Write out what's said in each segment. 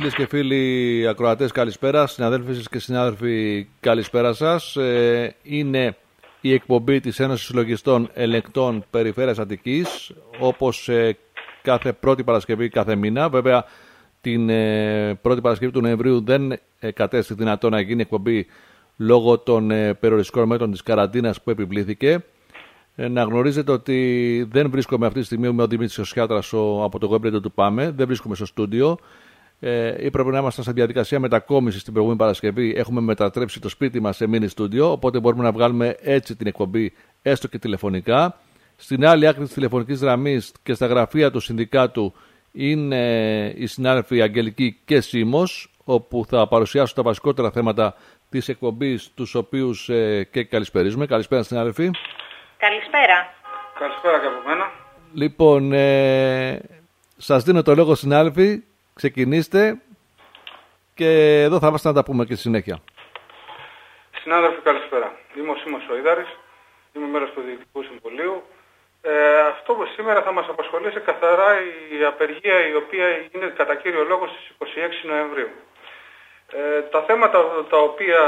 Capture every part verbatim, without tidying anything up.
Φίλες και φίλοι ακροατές, καλησπέρα. Συναδέλφοι και συνάδελφοι, καλησπέρα σας. Ε, είναι η εκπομπή της Ένωσης Συλλογιστών Ελεκτών Περιφέρειας Αττικής, όπως ε, κάθε πρώτη Παρασκευή κάθε μήνα. Βέβαια, την ε, πρώτη Παρασκευή του Νοεμβρίου δεν ε, κατέστη δυνατό να γίνει εκπομπή λόγω των ε, περιοριστικών μέτρων της καραντίνας που επιβλήθηκε. Ε, να γνωρίζετε ότι δεν βρίσκομαι αυτή τη στιγμή με ο Δημήτρης Οσιάτρας από το web του ΠΑΜΕ, δεν βρίσκομαι στο στούντιο. Ε, έπρεπε να είμαστε σε διαδικασία μετακόμισης την προηγούμενη Παρασκευή. Έχουμε μετατρέψει το σπίτι μας σε mini στούντιο, οπότε μπορούμε να βγάλουμε έτσι την εκπομπή, έστω και τηλεφωνικά. Στην άλλη άκρη της τηλεφωνικής γραμμής και στα γραφεία του συνδικάτου είναι οι συνάδελφοι Αγγελική και Σίμος, όπου θα παρουσιάσουν τα βασικότερα θέματα της εκπομπής, τους οποίους ε, και καλησπερίζουμε. Καλησπέρα, συνάδελφοι. Καλησπέρα. Καλησπέρα και από μένα. Λοιπόν, ε, σας δίνω το λόγο, συνάδελφοι. Ξεκινήστε και εδώ θα είμαστε να τα πούμε και στη συνέχεια. Συνάδελφοι, καλησπέρα. Είμαι ο Σίμος Σοϊδάρης, είμαι μέρος του Διοικητικού Συμβουλίου. Ε, αυτό που σήμερα θα μας απασχολήσει καθαρά η απεργία η οποία είναι κατά κύριο λόγο στις είκοσι έξι Νοεμβρίου. Ε, τα θέματα τα οποία,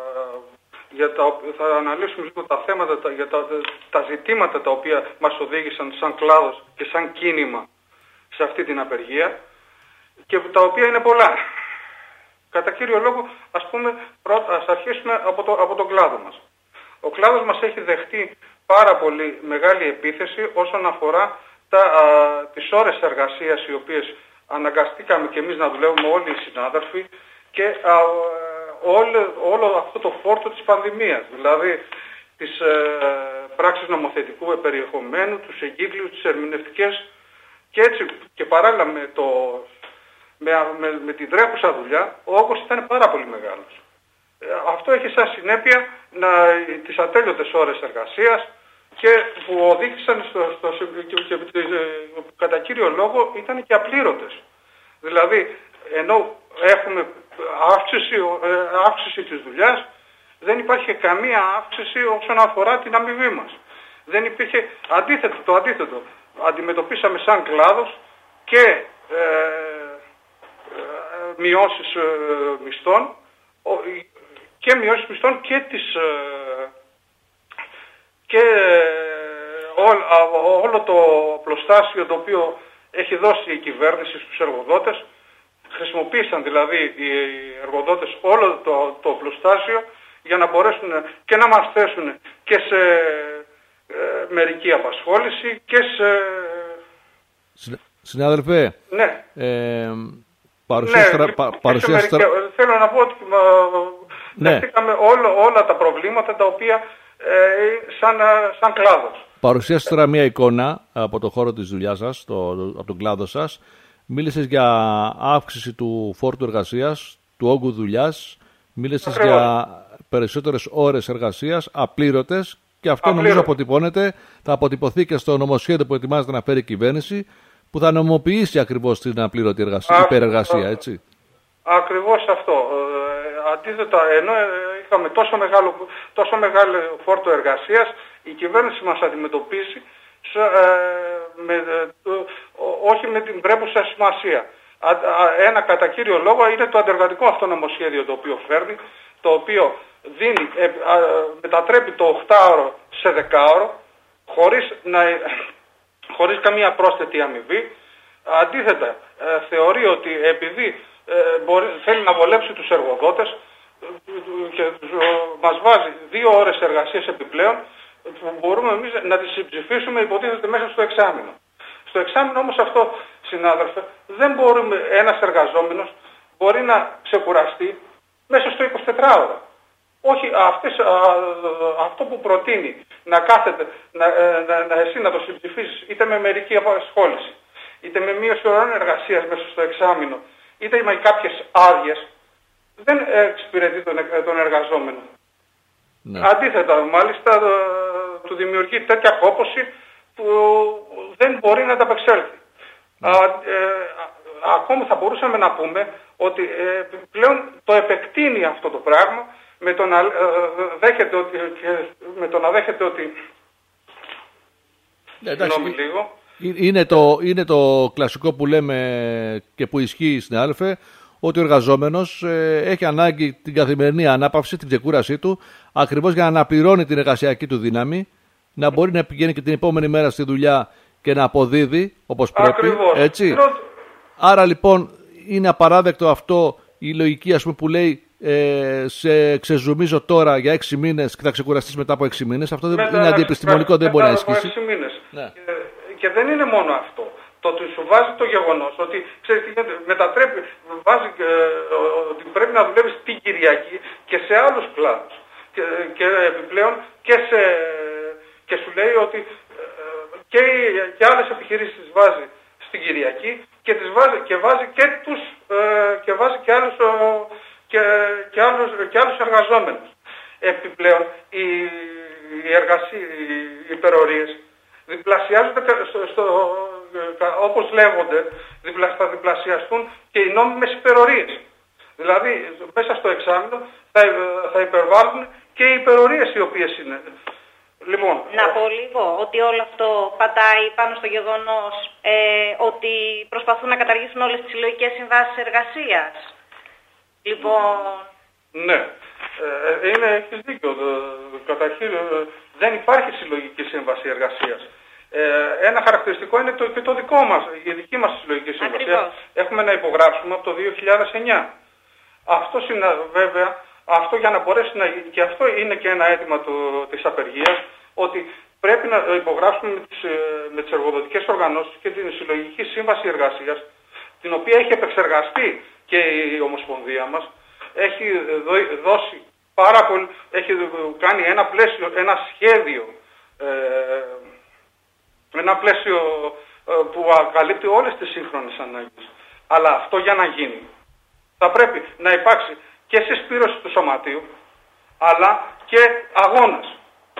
για τα, θα αναλύσουμε λίγο τα θέματα, τα, για τα, τα ζητήματα τα οποία μας οδήγησαν σαν κλάδος και σαν κίνημα σε αυτή την απεργία, και τα οποία είναι πολλά. Κατά κύριο λόγο, ας πούμε, πρώτα, ας αρχίσουμε από, το, από τον κλάδο μας. Ο κλάδος μας έχει δεχτεί πάρα πολύ μεγάλη επίθεση όσον αφορά τα, α, τις ώρες εργασίας, οι οποίες αναγκαστήκαμε και εμείς να δουλεύουμε όλοι οι συνάδελφοι, και α, όλο, όλο αυτό το φόρτο της πανδημίας, δηλαδή τις ε, πράξεις νομοθετικού περιεχομένου, τους εγκύκλιους, τις ερμηνευτικές, και έτσι και παράλληλα με το... Με, με, με την τρέχουσα δουλειά, ο όγκος ήταν πάρα πολύ μεγάλος. Ε, αυτό έχει σαν συνέπεια να, τις ατέλειωτες ώρες εργασίας, και που οδήγησαν στο, στο, και, και, και, κατά κύριο λόγο ήταν και απλήρωτες. Δηλαδή, ενώ έχουμε αύξηση, αύξηση της δουλειάς, δεν υπάρχει καμία αύξηση όσον αφορά την αμοιβή μας. Δεν υπήρχε, αντίθετο, το αντίθετο. Αντιμετωπίσαμε σαν κλάδος και ε, μειώσεις ε, μισθών και μειώσεις μισθών και, τις, ε, και ε, ό, όλο το πλωστάσιο το οποίο έχει δώσει η κυβέρνηση στους εργοδότες. Χρησιμοποίησαν δηλαδή οι εργοδότες όλο το, το πλωστάσιο για να μπορέσουν και να μας θέσουν και σε ε, μερική απασχόληση και σε... Συνάδελφε, ναι. ε, παρουσίαση, ναι, πα, παρουσίαση, μερικά, θέλω να πω ότι ναι. δεχτήκαμε όλο, όλα τα προβλήματα τα οποία ε, σαν, σαν κλάδος. Παρουσίασε τώρα μια εικόνα από το χώρο της δουλειάς σας, το, από τον κλάδο σας. Μίλησες για αύξηση του φόρτου εργασίας, του όγκου δουλειάς. Μίλησες για περισσότερες ώρες εργασίας, απλήρωτες, και αυτό Απλήρωτε. νομίζω αποτυπώνεται, θα αποτυπωθεί και στο νομοσχέδιο που ετοιμάζεται να φέρει η κυβέρνηση, που θα νομοποιήσει ακριβώς την απλήρωτη εργασία, Α, υπερεργασία, έτσι. Ακριβώς αυτό. Ε, αντίθετα, ενώ είχαμε τόσο μεγάλο, τόσο μεγάλο φόρτο εργασίας, η κυβέρνηση μας αντιμετωπίσει σε, ε, με, ε, όχι με την πρέπουσα σημασία. Α, α, ένα κατά κύριο λόγο είναι το αντεργατικό αυτό νομοσχέδιο το οποίο φέρνει, το οποίο δίνει, ε, α, μετατρέπει το οχτάωρο σε δεκάωρο, χωρίς να... χωρίς καμία πρόσθετη αμοιβή. Αντίθετα, ε, θεωρεί ότι επειδή ε, μπορεί, θέλει να βολέψει τους εργοδότες ε, και ε, μας βάζει δύο ώρες εργασίας επιπλέον, που μπορούμε εμείς να τις συμψηφίσουμε, υποτίθεται, μέσα στο εξάμηνο. Στο εξάμηνο όμως αυτό, συνάδελφε, δεν μπορούμε, ένας εργαζόμενος μπορεί να ξεκουραστεί μέσα στο εικοσιτετράωρο. Όχι αυτές, α, αυτό που προτείνει να κάθεται, να, να, να, εσύ να το συμψηφίσεις είτε με μερική απασχόληση, είτε με μείωση ωρών εργασίας μέσα στο εξάμηνο, είτε με κάποιες άδειες, δεν εξυπηρετεί τον, τον εργαζόμενο. Ναι. Αντίθετα, μάλιστα, του δημιουργεί τέτοια κόπωση που δεν μπορεί να ανταπεξέλθει. Ναι. Α, ε, ακόμη θα μπορούσαμε να πούμε ότι ε, πλέον το επεκτείνει αυτό το πράγμα, με το να, ε, δέχεται ότι, με το να δέχεται ότι... Ναι, εντάξει, λίγο. Είναι, το, είναι το κλασικό που λέμε και που ισχύει, συνάδελφε, ότι ο εργαζόμενος ε, έχει ανάγκη την καθημερινή ανάπαυση, την ξεκούρασή του, ακριβώς για να αναπληρώνει την εργασιακή του δύναμη, να μπορεί να πηγαίνει και την επόμενη μέρα στη δουλειά και να αποδίδει όπως πρέπει. Ακριβώς. Έτσι. Άρα λοιπόν είναι απαράδεκτο αυτό, η λογική ας πούμε, που λέει ε, σε ξεζουμίζω τώρα για έξι μήνες και θα ξεκουραστείς μετά από έξι μήνες. Αυτό δεν είναι αντιεπιστημονικό, δεν μπορεί να ισχύσει. Ναι. Και, και δεν είναι μόνο αυτό. Το ότι σου βάζει το γεγονός ότι ξέρεις τι γίνεται, μετατρέπει, βάζει ε, ότι πρέπει να δουλεύεις την Κυριακή και σε άλλους κλάδους. Και, και επιπλέον και, σε, και σου λέει ότι ε, και, και άλλες επιχειρήσεις βάζει στην Κυριακή και, τις βάζει, και βάζει και τους ε, και βάζει και άλλους, και, και άλλους, και άλλους εργαζόμενους. Επιπλέον οι, οι, εργασί, οι υπερορίες διπλασιάζονται στο, στο, όπως λέγονται, διπλα, θα διπλασιαστούν και οι νόμιμες υπερορίες. Δηλαδή μέσα στο εξάμηνο θα, θα υπερβάλλουν και οι υπερορίες οι οποίες είναι. Λοιπόν, να πω λίγο ότι όλο αυτό πατάει πάνω στο γεγονός ε, ότι προσπαθούν να καταργήσουν όλες τις συλλογικές συμβάσεις εργασίας. Λοιπόν... Ναι, ε, είναι, έχεις δίκιο. Καταρχήν δεν υπάρχει συλλογική σύμβαση εργασίας. Ε, ένα χαρακτηριστικό είναι το, και το δικό μας, η δική μας συλλογική σύμβαση. Ακριβώς. Έχουμε να υπογράψουμε από το δύο χιλιάδες εννιά. Αυτό είναι βέβαια, αυτό για να μπορέσει να γίνει, και αυτό είναι και ένα αίτημα του, της απεργίας, ότι πρέπει να υπογράψουμε με τις, με τις εργοδοτικές οργανώσεις και την συλλογική σύμβαση εργασίας, την οποία έχει επεξεργαστεί και η Ομοσπονδία μας, έχει δώσει πάρα πολύ, έχει κάνει ένα πλαίσιο, ένα σχέδιο, ε, ένα πλαίσιο ε, που καλύπτει όλες τις σύγχρονες ανάγκες. Αλλά αυτό για να γίνει θα πρέπει να υπάρξει και συσπήρωση του σωματείου, αλλά και αγώνας.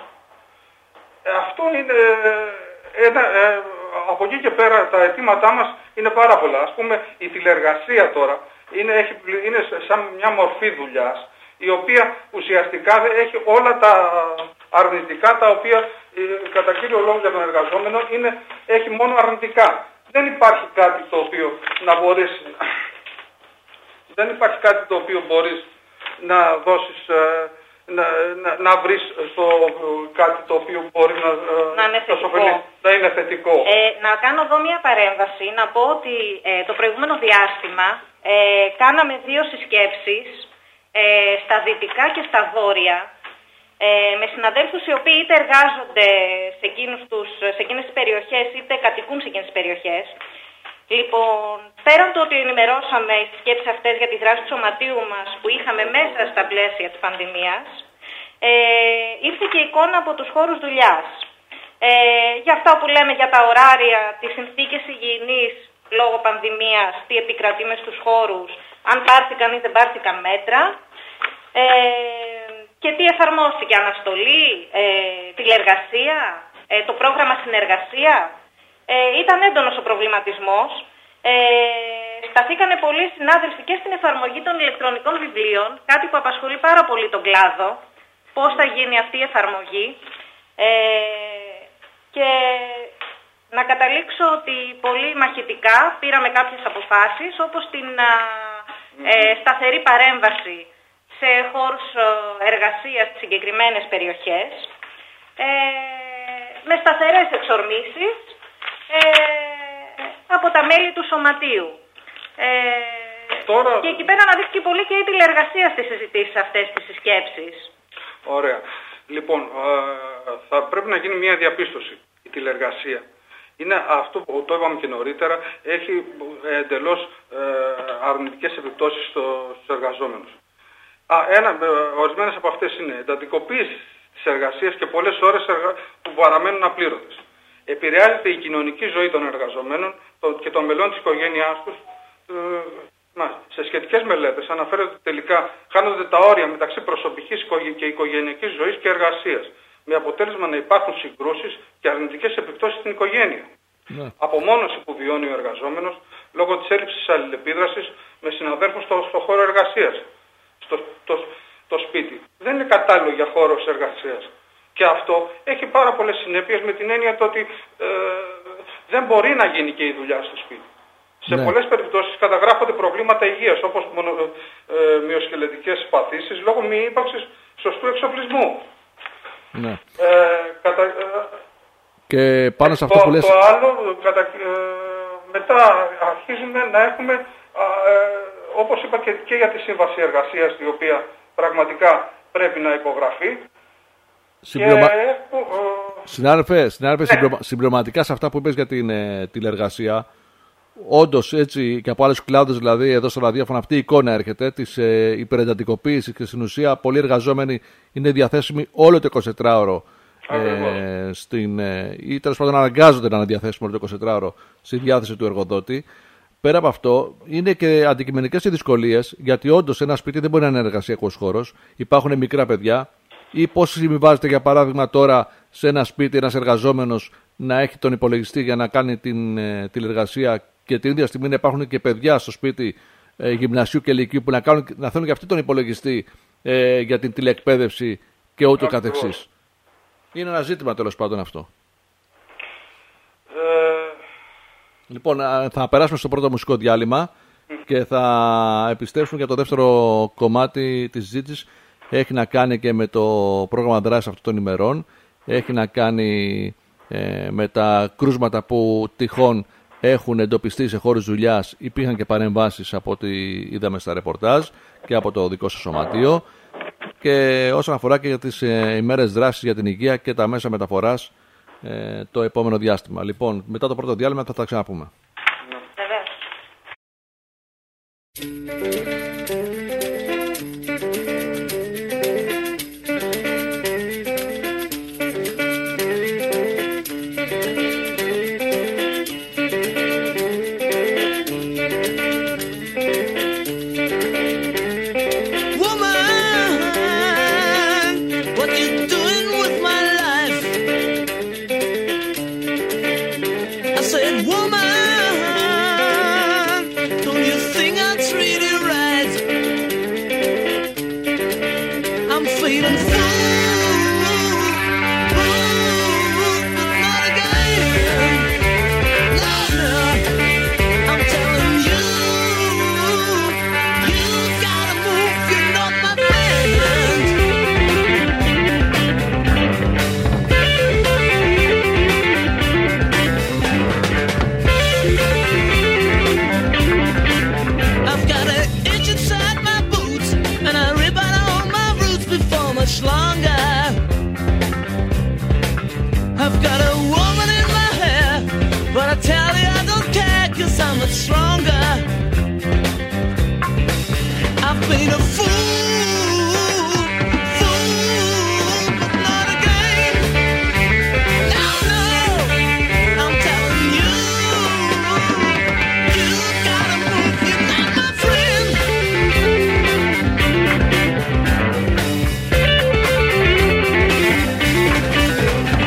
Ε, αυτό είναι ένα, ε, από εκεί και πέρα τα αιτήματά μας είναι πάρα πολλά. Ας πούμε η τηλεργασία τώρα είναι, έχει, είναι σαν μια μορφή δουλειάς, η οποία ουσιαστικά έχει όλα τα αρνητικά, τα οποία ε, κατά κύριο λόγο για τον εργαζόμενο είναι, έχει μόνο αρνητικά. Δεν υπάρχει κάτι το οποίο να μπορείς, δεν υπάρχει κάτι το οποίο μπορείς να δώσεις, ε, να, να, να βρεις στο, κάτι το οποίο μπορεί να, να, είναι, να, σοφελεί, να είναι θετικό. Ε, να κάνω εδώ μια παρέμβαση, να πω ότι ε, το προηγούμενο διάστημα ε, κάναμε δύο συσκέψεις ε, στα δυτικά και στα βόρεια, ε, με συναδέλφους οι οποίοι είτε εργάζονται σε, τους, σε εκείνες τις περιοχές, είτε κατοικούν σε εκείνες τις περιοχές. Λοιπόν, πέραν το ότι ενημερώσαμε στις σκέψεις αυτές για τη δράση του σωματείου μας που είχαμε μέσα στα πλαίσια της πανδημίας, ε, ήρθε και εικόνα από τους χώρους δουλειάς. Ε, για αυτά που λέμε για τα ωράρια, τις συνθήκες υγιεινής λόγω πανδημίας, τι επικρατεί μες στους χώρους, αν πάρθηκαν ή δεν πάρθηκαν μέτρα, ε, και τι εφαρμόστηκε, αναστολή, ε, τηλεργασία, ε, το πρόγραμμα συνεργασία. Ε, ήταν έντονος ο προβληματισμός. Ε, σταθήκανε πολλοί συνάδελφοι και στην εφαρμογή των ηλεκτρονικών βιβλίων, κάτι που απασχολεί πάρα πολύ τον κλάδο, πώς θα γίνει αυτή η εφαρμογή. Ε, και να καταλήξω ότι πολύ μαχητικά πήραμε κάποιες αποφάσεις, όπως την ε, σταθερή παρέμβαση σε χώρους εργασίας στις συγκεκριμένες περιοχές, ε, με σταθερές εξορμήσεις, Ε, από τα μέλη του σωματείου. Ε, Τώρα... Και εκεί πέρα αναδείχθηκε πολύ και η τηλεργασία στις συζητήσεις αυτές τις συσκέψεις. Ωραία. Λοιπόν, ε, θα πρέπει να γίνει μια διαπίστωση. Η τηλεργασία είναι αυτό που το είπαμε και νωρίτερα, έχει εντελώς ε, αρνητικές επιπτώσεις στο, στους εργαζόμενους. Α, ένα, ε, ορισμένες από αυτές είναι εντατικοποίηση της εργασίας και πολλές ώρες εργα... που παραμένουν απλήρωτες. Επηρεάζεται η κοινωνική ζωή των εργαζομένων και των μελών της οικογένειάς τους. Σε σχετικές μελέτες αναφέρεται ότι τελικά χάνονται τα όρια μεταξύ προσωπικής και οικογενειακής ζωής και εργασίας, με αποτέλεσμα να υπάρχουν συγκρούσεις και αρνητικές επιπτώσεις στην οικογένεια. Ναι. Απομόνωση που βιώνει ο εργαζόμενος λόγω της έλλειψης αλληλεπίδρασης με συναδέλφους στο, στο χώρο εργασίας. Στο, το, το σπίτι δεν είναι κατάλληλο για χώρο εργασίας. Και αυτό έχει πάρα πολλές συνέπειες, με την έννοια το ότι ε, δεν μπορεί να γίνει και η δουλειά στο σπίτι. Σε ναι. πολλές περιπτώσεις καταγράφονται προβλήματα υγείας, όπως μονο, ε, μυοσκελετικές παθήσεις, λόγω μη ύπαρξης σωστού εξοπλισμού. Ναι. Ε, κατα, ε, και πάνω σε αυτό το, που λες... Το άλλο, κατα, ε, μετά αρχίζουμε να έχουμε, ε, όπως είπα και, και για τη σύμβαση εργασίας, η οποία πραγματικά πρέπει να υπογραφεί. Συμπληρωμα... Και, ε, συνάδελφε, συνάδελφε ναι. συμπληρωμα... συμπληρωματικά σε αυτά που είπες για την ε, τηλεργασία, όντως έτσι και από άλλους κλάδους, δηλαδή εδώ στο ραδιόφωνο αυτή η εικόνα έρχεται της ε, υπερεντατικοποίησης και στην ουσία πολλοί εργαζόμενοι είναι διαθέσιμοι όλο το εικοσιτετράωρο ε, στην, ε, ή τέλος πάντων αναγκάζονται να είναι διαθέσιμοι όλο το εικοσιτετράωρο στη διάθεση του εργοδότη. Πέρα από αυτό, είναι και αντικειμενικές οι δυσκολίες, γιατί όντως ένα σπίτι δεν μπορεί να είναι εργασιακός χώρος. Υπάρχουν μικρά παιδιά, ή πώς συμβιβάζεται για παράδειγμα τώρα σε ένα σπίτι ένας εργαζόμενος να έχει τον υπολογιστή για να κάνει την ε, τηλεργασία και την ίδια στιγμή να υπάρχουν και παιδιά στο σπίτι ε, γυμνασίου και λυκείου που να, κάνουν, να θέλουν και αυτοί τον υπολογιστή ε, για την τηλεεκπαίδευση και ούτω καθεξής. Είναι ένα ζήτημα τέλος πάντων αυτό. Ε... Λοιπόν, θα περάσουμε στο πρώτο μουσικό διάλειμμα και θα επιστρέψουμε για το δεύτερο κομμάτι της συζήτησης. Έχει να κάνει και με το πρόγραμμα δράσης αυτών των ημερών. Έχει να κάνει ε, με τα κρούσματα που τυχόν έχουν εντοπιστεί σε χώρους δουλειάς. Υπήρχαν και παρεμβάσεις από ό,τι είδαμε στα ρεπορτάζ και από το δικό σας σωματείο. Και όσον αφορά και για τις ε, ημέρες δράσης για την υγεία και τα μέσα μεταφοράς ε, το επόμενο διάστημα. Λοιπόν, μετά το πρώτο διάλειμμα θα τα ξαναπούμε.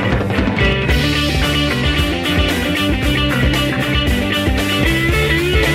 We'll be right back.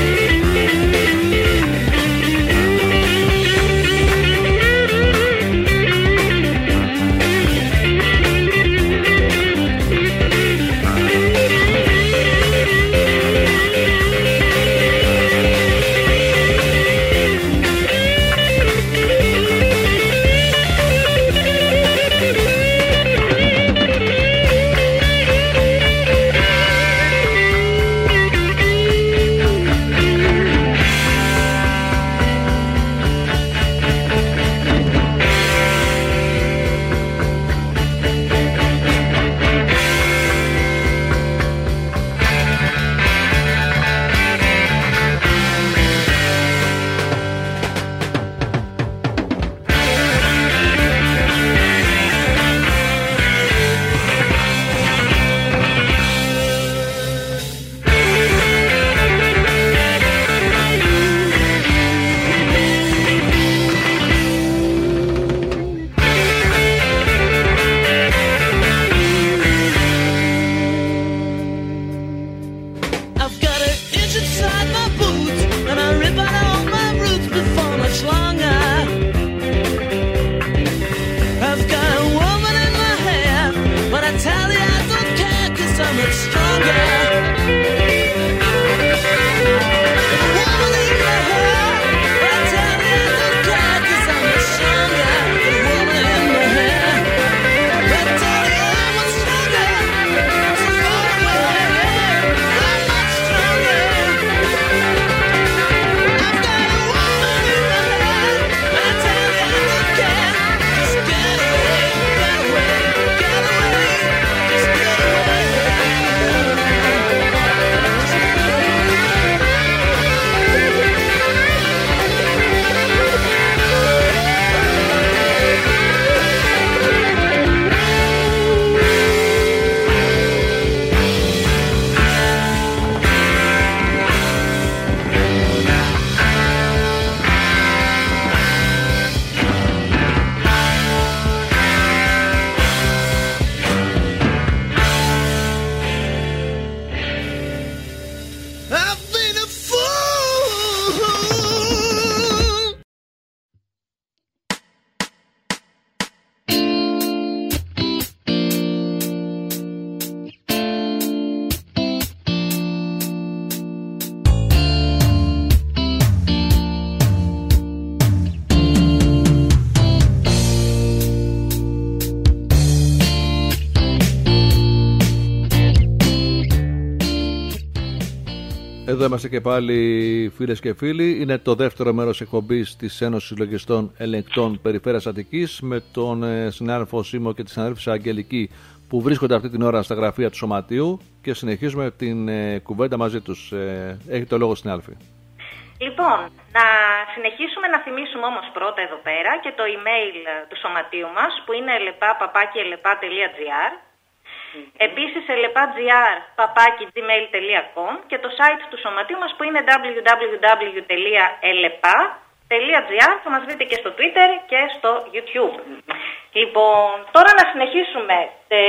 Εδώ είμαστε και πάλι, φίλες και φίλοι. Είναι το δεύτερο μέρος εκπομπής της Ένωσης Συλλογιστών Ελεγκτών Περιφέρειας Αττικής με τον ε, συνάδελφο Σίμω και τη συνάδελφισσα Αγγελική που βρίσκονται αυτή την ώρα στα γραφεία του Σωματείου και συνεχίζουμε την ε, κουβέντα μαζί τους. Ε, έχει το λόγο, συνάδελφοι. Λοιπόν, να συνεχίσουμε να θυμίσουμε όμως πρώτα εδώ πέρα και το email του Σωματείου μας που είναι ελεπά παπάκι ελεπά τελεία τζι άρ. Επίσης ελεπά.gr παπάκι gmail τελεία com και το site του Σωματείου μας που είναι double-u double-u double-u τελεία elepa τελεία τζι άρ. Θα μας βρείτε και στο Twitter και στο YouTube. Λοιπόν, τώρα να συνεχίσουμε ε,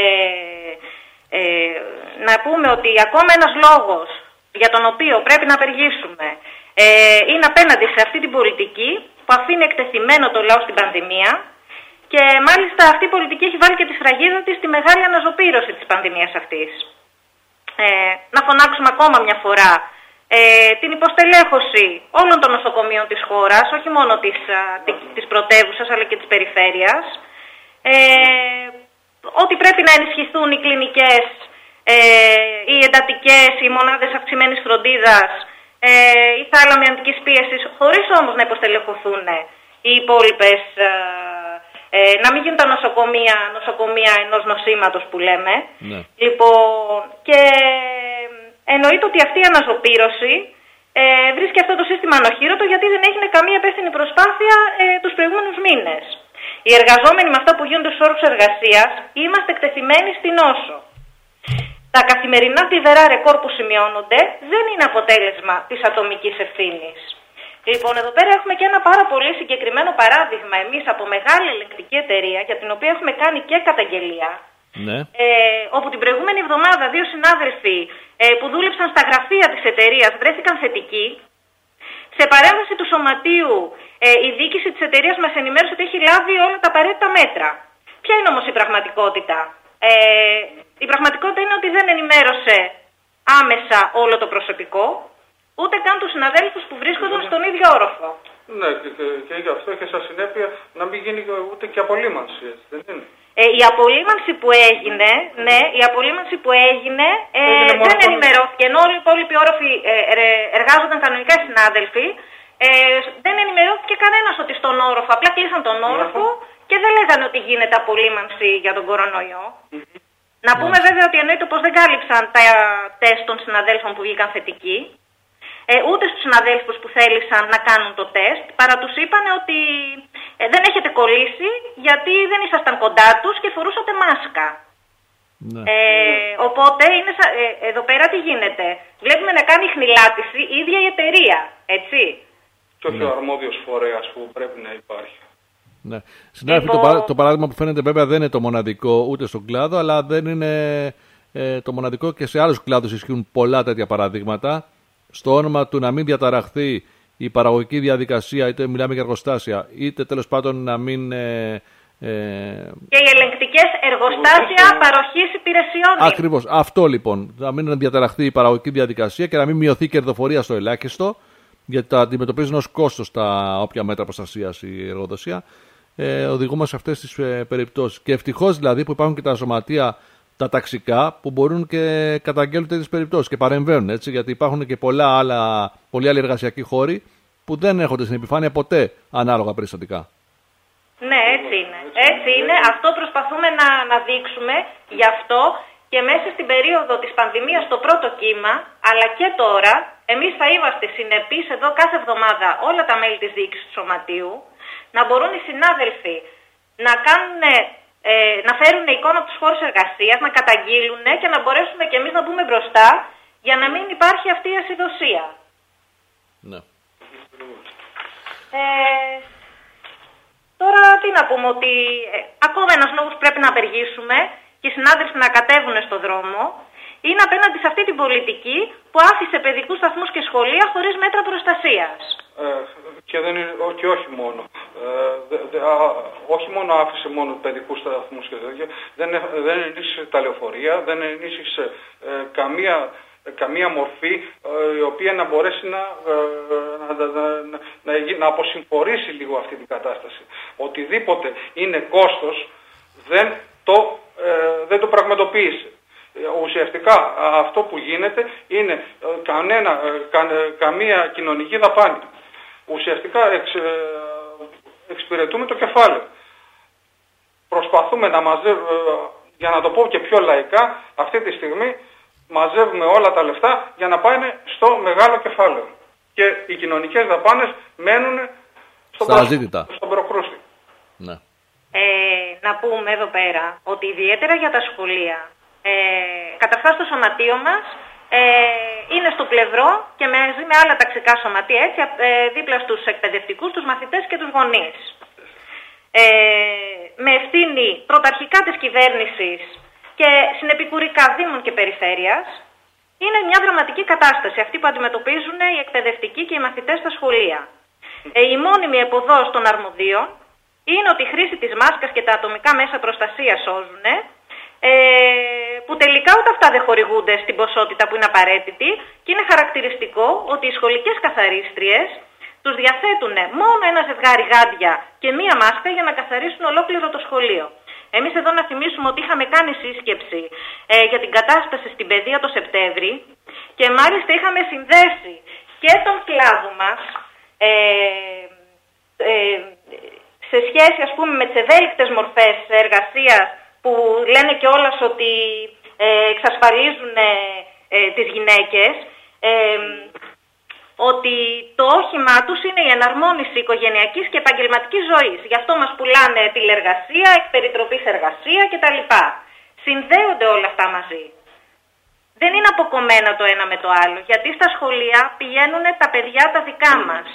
ε, να πούμε ότι ακόμα ένας λόγος για τον οποίο πρέπει να απεργήσουμε ε, είναι απέναντι σε αυτή την πολιτική που αφήνει εκτεθειμένο το λαό στην πανδημία. Και μάλιστα αυτή η πολιτική έχει βάλει και τη σφραγίδα της στη μεγάλη αναζωπήρωση της πανδημίας αυτής. Ε, να φωνάξουμε ακόμα μια φορά ε, την υποστελέχωση όλων των νοσοκομείων της χώρας, όχι μόνο της, της πρωτεύουσας αλλά και της περιφέρειας. Ε, ότι πρέπει να ενισχυθούν οι κλινικές, ε, οι εντατικές, οι μονάδες αυξημένης φροντίδας, ε, η θάλαμη αντικής πίεσης, χωρίς όμως να υποστελεχωθούν οι υπόλοιπες. Ε, να μην γίνουν τα νοσοκομεία, νοσοκομεία ενός νοσήματος που λέμε. Ναι. Λοιπόν, και εννοείται ότι αυτή η αναζωπήρωση ε, βρίσκει αυτό το σύστημα ανοχήρωτο γιατί δεν έγινε καμία υπεύθυνη προσπάθεια ε, τους προηγούμενους μήνες. Οι εργαζόμενοι με αυτά που γίνονται στους όρους εργασίας είμαστε εκτεθειμένοι στην νόσο. Τα καθημερινά θλιβερά ρεκόρ που σημειώνονται δεν είναι αποτέλεσμα της ατομικής ευθύνης. Λοιπόν, εδώ πέρα έχουμε και ένα πάρα πολύ συγκεκριμένο παράδειγμα εμείς από μεγάλη ελεγκτική εταιρεία για την οποία έχουμε κάνει και καταγγελία. Ναι. Ε, όπου την προηγούμενη εβδομάδα δύο συνάδελφοι ε, που δούλεψαν στα γραφεία της εταιρείας βρέθηκαν θετικοί. Σε παρέμβαση του Σωματείου ε, η διοίκηση της εταιρείας μας ενημέρωσε ότι έχει λάβει όλα τα απαραίτητα μέτρα. Ποια είναι όμως η πραγματικότητα? Ε, η πραγματικότητα είναι ότι δεν ενημέρωσε άμεσα όλο το προσωπικό, ούτε καν τους συναδέλφους που βρίσκονταν στον ίδιο όροφο. Ναι, και, και, και γι' αυτό και σαν συνέπεια να μην γίνει ούτε και απολύμανση, έτσι δεν είναι? Ε, η απολύμανση που έγινε, ναι, η απολύμανση που έγινε ε, δεν ενημερώθηκε, ενώ όλοι οι υπόλοιποι όροφοι ε, ε, εργάζονταν κανονικά οι συνάδελφοι, ε, δεν ενημερώθηκε κανένας ότι στον όροφο, απλά κλείσαν τον όροφο και δεν λέγανε ότι γίνεται απολύμανση για τον κορονοϊό. Mm-hmm. Να πούμε yeah. βέβαια ότι εννοείται πως δεν κάλυψαν τα τεστ των συναδέλφων που βγήκαν θετικοί. Ε, ούτε στους συναδέλφους που θέλησαν να κάνουν το τεστ, παρά τους είπαν ότι ε, δεν έχετε κολλήσει γιατί δεν ήσασταν κοντά τους και φορούσατε μάσκα. Ναι. Ε, οπότε είναι, ε, εδώ πέρα τι γίνεται? Βλέπουμε να κάνει χνηλάτιση η ίδια η εταιρεία, έτσι. Και όχι ο αρμόδιος φορέας που πρέπει να υπάρχει. Ναι. Συνάδελφοι, λοιπόν... το, παρά, το παράδειγμα που φαίνεται βέβαια δεν είναι το μοναδικό ούτε στον κλάδο, αλλά δεν είναι ε, το μοναδικό και σε άλλους κλάδους ισχύουν πολλά τέτοια παραδείγματα. Στο όνομα του να μην διαταραχθεί η παραγωγική διαδικασία, είτε μιλάμε για εργοστάσια, είτε τέλος πάντων να μην... Ε, ε... και οι ελεγκτικές εργοστάσια παροχής υπηρεσιών. Ακριβώς. Αυτό λοιπόν. Να μην διαταραχθεί η παραγωγική διαδικασία και να μην μειωθεί η κερδοφορία στο ελάχιστο, γιατί τα αντιμετωπίζουν ως κόστος τα όποια μέτρα προστασίας η εργοδοσία. Ε, οδηγούμε σε αυτές τις ε, περιπτώσεις. Και ευτυχώς δηλαδή που υπάρχουν και τα σωματεία, τα ταξικά, που μπορούν και καταγγέλνουν τέτοιες περιπτώσεις και παρεμβαίνουν, έτσι, γιατί υπάρχουν και πολλά άλλα, πολλοί άλλοι εργασιακοί χώροι που δεν έρχονται στην επιφάνεια ποτέ ανάλογα περιστατικά. Ναι, έτσι είναι. Έτσι είναι. Αυτό προσπαθούμε να, να δείξουμε. Γι' αυτό και μέσα στην περίοδο της πανδημίας, το πρώτο κύμα, αλλά και τώρα, εμείς θα είμαστε συνεπείς εδώ κάθε εβδομάδα όλα τα μέλη της διοίκησης του Σωματείου, να μπορούν οι συνάδελφοι να κάνουν... Ε, να φέρουν εικόνα από τους χώρους εργασίας, να καταγγείλουν και να μπορέσουμε και εμείς να μπούμε μπροστά για να μην υπάρχει αυτή η ασυδοσία. Ναι. Ε, τώρα τι να πούμε, ότι ε, ακόμα ένας λόγος που πρέπει να απεργήσουμε και οι συνάδελφοι να κατέβουν στον δρόμο είναι απέναντι σε αυτή την πολιτική που άφησε παιδικούς σταθμούς και σχολεία χωρίς μέτρα προστασίας. Ε, και, δεν είναι, και όχι μόνο. Ε, δε, δε, α, όχι μόνο άφησε μόνο παιδικούς σταθμούς και τέτοια, δεν, δεν ενίσχυσε τα λεωφορεία, δεν ενίσχυσε ε, καμία, καμία μορφή ε, η οποία να μπορέσει να, ε, να, να, να, να, να αποσυμφορήσει λίγο αυτή την κατάσταση. Οτιδήποτε είναι κόστος δεν το, ε, δεν το πραγματοποίησε. Ουσιαστικά αυτό που γίνεται είναι κανένα, κα, καμία κοινωνική δαπάνη. Ουσιαστικά εξ, εξυπηρετούμε το κεφάλαιο. Προσπαθούμε να μαζεύουμε, για να το πω και πιο λαϊκά, αυτή τη στιγμή μαζεύουμε όλα τα λεφτά για να πάνε στο μεγάλο κεφάλαιο. Και οι κοινωνικές δαπάνες μένουν στον, προ... στον προκρούστη. Ναι. Ε, να πούμε εδώ πέρα ότι ιδιαίτερα για τα σχολεία, ε, καταρχάς το σωματείο μας ε, είναι στο πλευρό και μαζί με άλλα ταξικά σωματεία, έτσι, ε, δίπλα στους εκπαιδευτικούς, τους μαθητές και τους γονείς. Ε, με ευθύνη πρωταρχικά της κυβέρνησης και συνεπικουρικά δήμων και περιφέρειας, είναι μια δραματική κατάσταση αυτή που αντιμετωπίζουν οι εκπαιδευτικοί και οι μαθητές στα σχολεία. Ε, η μόνιμη επωδός των αρμοδίων είναι ότι η χρήση της μάσκας και τα ατομικά μέσα προστασίας σώζουν, ε, που τελικά ούτε αυτά δεν χορηγούνται στην ποσότητα που είναι απαραίτητη, και είναι χαρακτηριστικό ότι οι σχολικές καθαρίστριες τους διαθέτουν μόνο ένα ζευγάρι γάντια και μία μάσκα για να καθαρίσουν ολόκληρο το σχολείο. Εμείς εδώ να θυμίσουμε ότι είχαμε κάνει σύσκεψη ε, για την κατάσταση στην παιδεία το Σεπτέμβρη και μάλιστα είχαμε συνδέσει και τον κλάδο μας ε, ε, σε σχέση, ας πούμε, με τις ευέλικτες μορφές εργασίας που λένε κιόλας ότι ε, εξασφαλίζουν ε, ε, τις γυναίκες, ε, ότι το όχημά τους είναι η εναρμόνιση οικογενειακής και επαγγελματικής ζωής. Γι' αυτό μας πουλάνε τηλεργασία, εκπεριτροπής εργασία κτλ. Συνδέονται όλα αυτά μαζί. Δεν είναι αποκομμένα το ένα με το άλλο, γιατί στα σχολεία πηγαίνουν τα παιδιά τα δικά μας.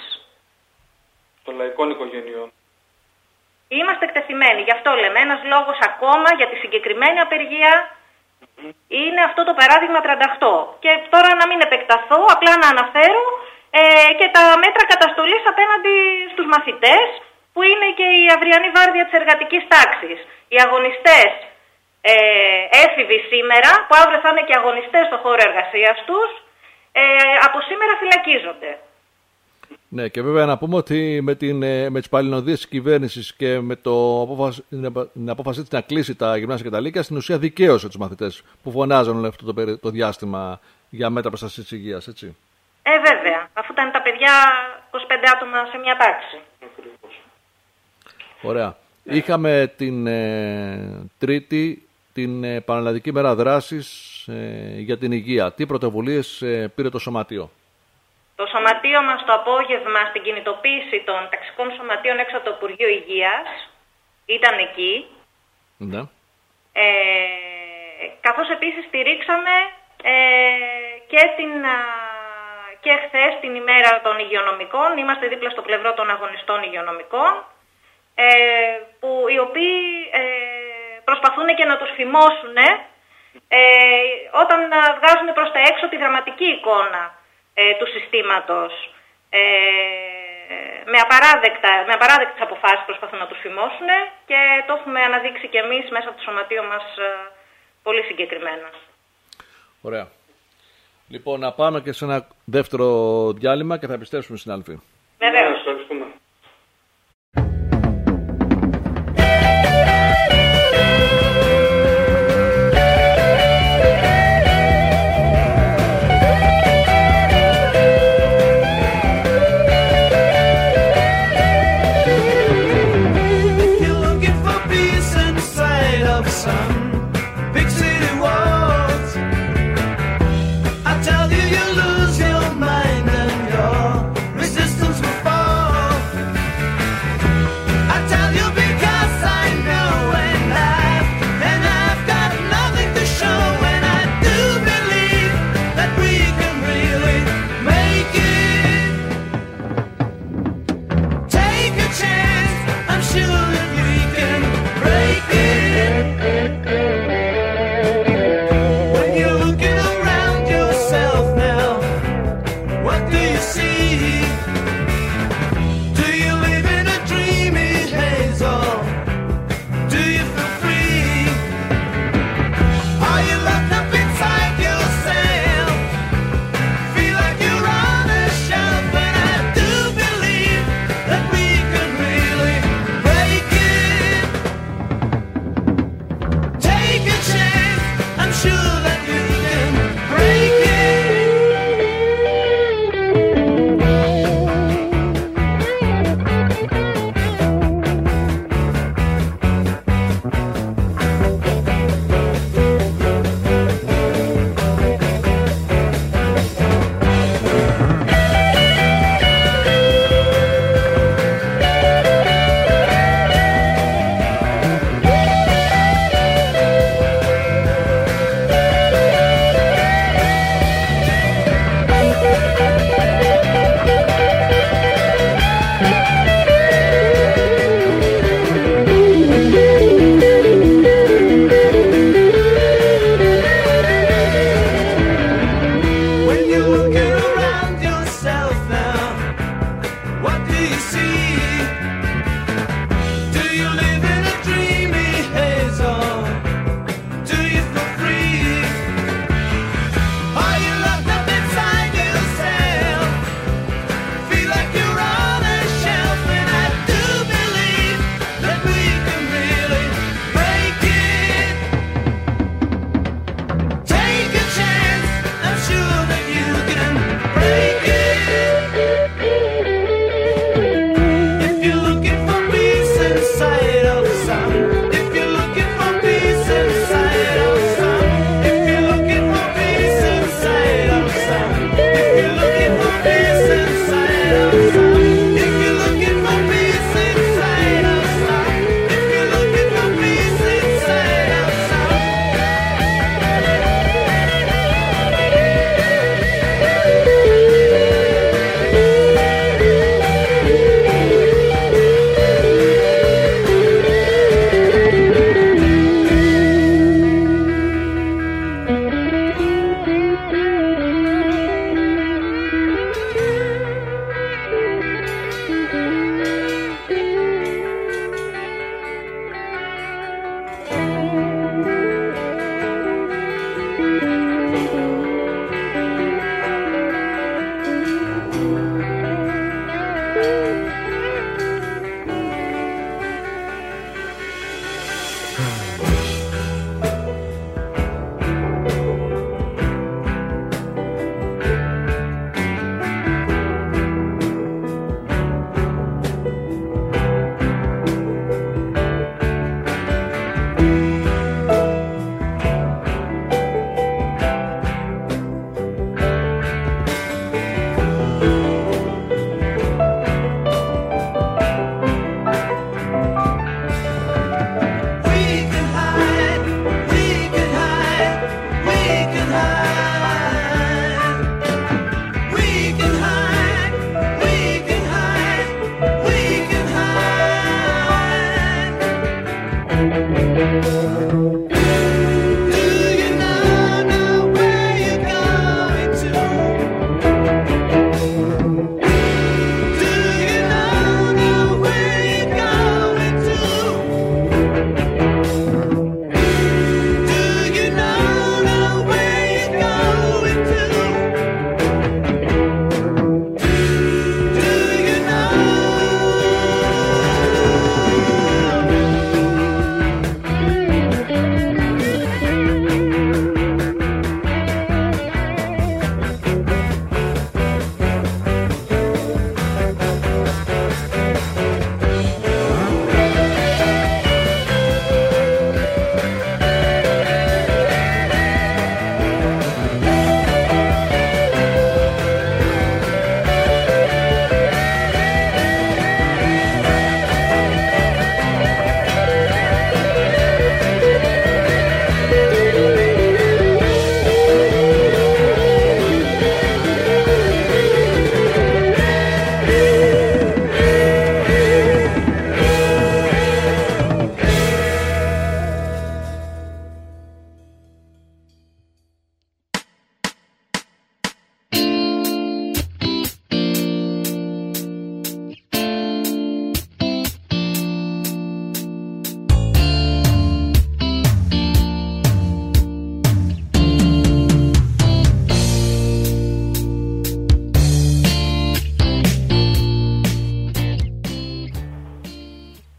Των λαϊκών οικογενειών. Είμαστε εκτεθειμένοι. Γι' αυτό λέμε, ένας λόγος ακόμα για τη συγκεκριμένη απεργία είναι αυτό το παράδειγμα τριάντα οκτώ. Και τώρα να μην επεκταθώ, απλά να αναφέρω ε, και τα μέτρα καταστολής απέναντι στους μαθητές, που είναι και η αυριανή βάρδια της εργατικής τάξης. Οι αγωνιστές ε, έφηβοι σήμερα, που αύριο θα είναι και αγωνιστές στον χώρο εργασίας τους, ε, από σήμερα φυλακίζονται. Ναι, και βέβαια να πούμε ότι με, την, με τις παλινοδίες της κυβέρνησης και με το απόφαση, την απόφασή της να κλείσει τα γυμνάσια και τα λύκεια, στην ουσία δικαίωσε τους μαθητές που φωνάζουν όλο αυτό το, το διάστημα για μέτρα προστασίας της υγείας, έτσι. Ε, βέβαια, αφού ήταν τα παιδιά είκοσι πέντε άτομα σε μια τάξη. Ωραία. Είχαμε την ε, Τρίτη την ε, Πανελλαδική Μέρα Δράσης ε, για την υγεία. Τι πρωτοβουλίες ε, πήρε το Σωματείο? Το Σωματείο μας το απόγευμα στην κινητοποίηση των ταξικών σωματείων έξω από το Υπουργείο Υγείας ήταν εκεί. Ναι. Ε, καθώς επίσης στηρίξαμε ε, και, την, και χθες την ημέρα των υγειονομικών. Είμαστε δίπλα στο πλευρό των αγωνιστών υγειονομικών, ε, που οι οποίοι ε, προσπαθούν και να τους φημώσουν ε, όταν βγάζουν προς τα έξω τη δραματική εικόνα Ε, του συστήματος. Ε, με, απαράδεκτα, με απαράδεκτες αποφάσεις προσπαθούν να τους φημώσουν και το έχουμε αναδείξει και εμείς μέσα από το σωματείο μας ε, πολύ συγκεκριμένα. Ωραία. Λοιπόν, να πάμε και σε ένα δεύτερο διάλειμμα και θα επιστρέψουμε στην Αλφή. Βεβαίως. Ευχαριστούμε. Tell you, you lose your mind and your resistance will fall.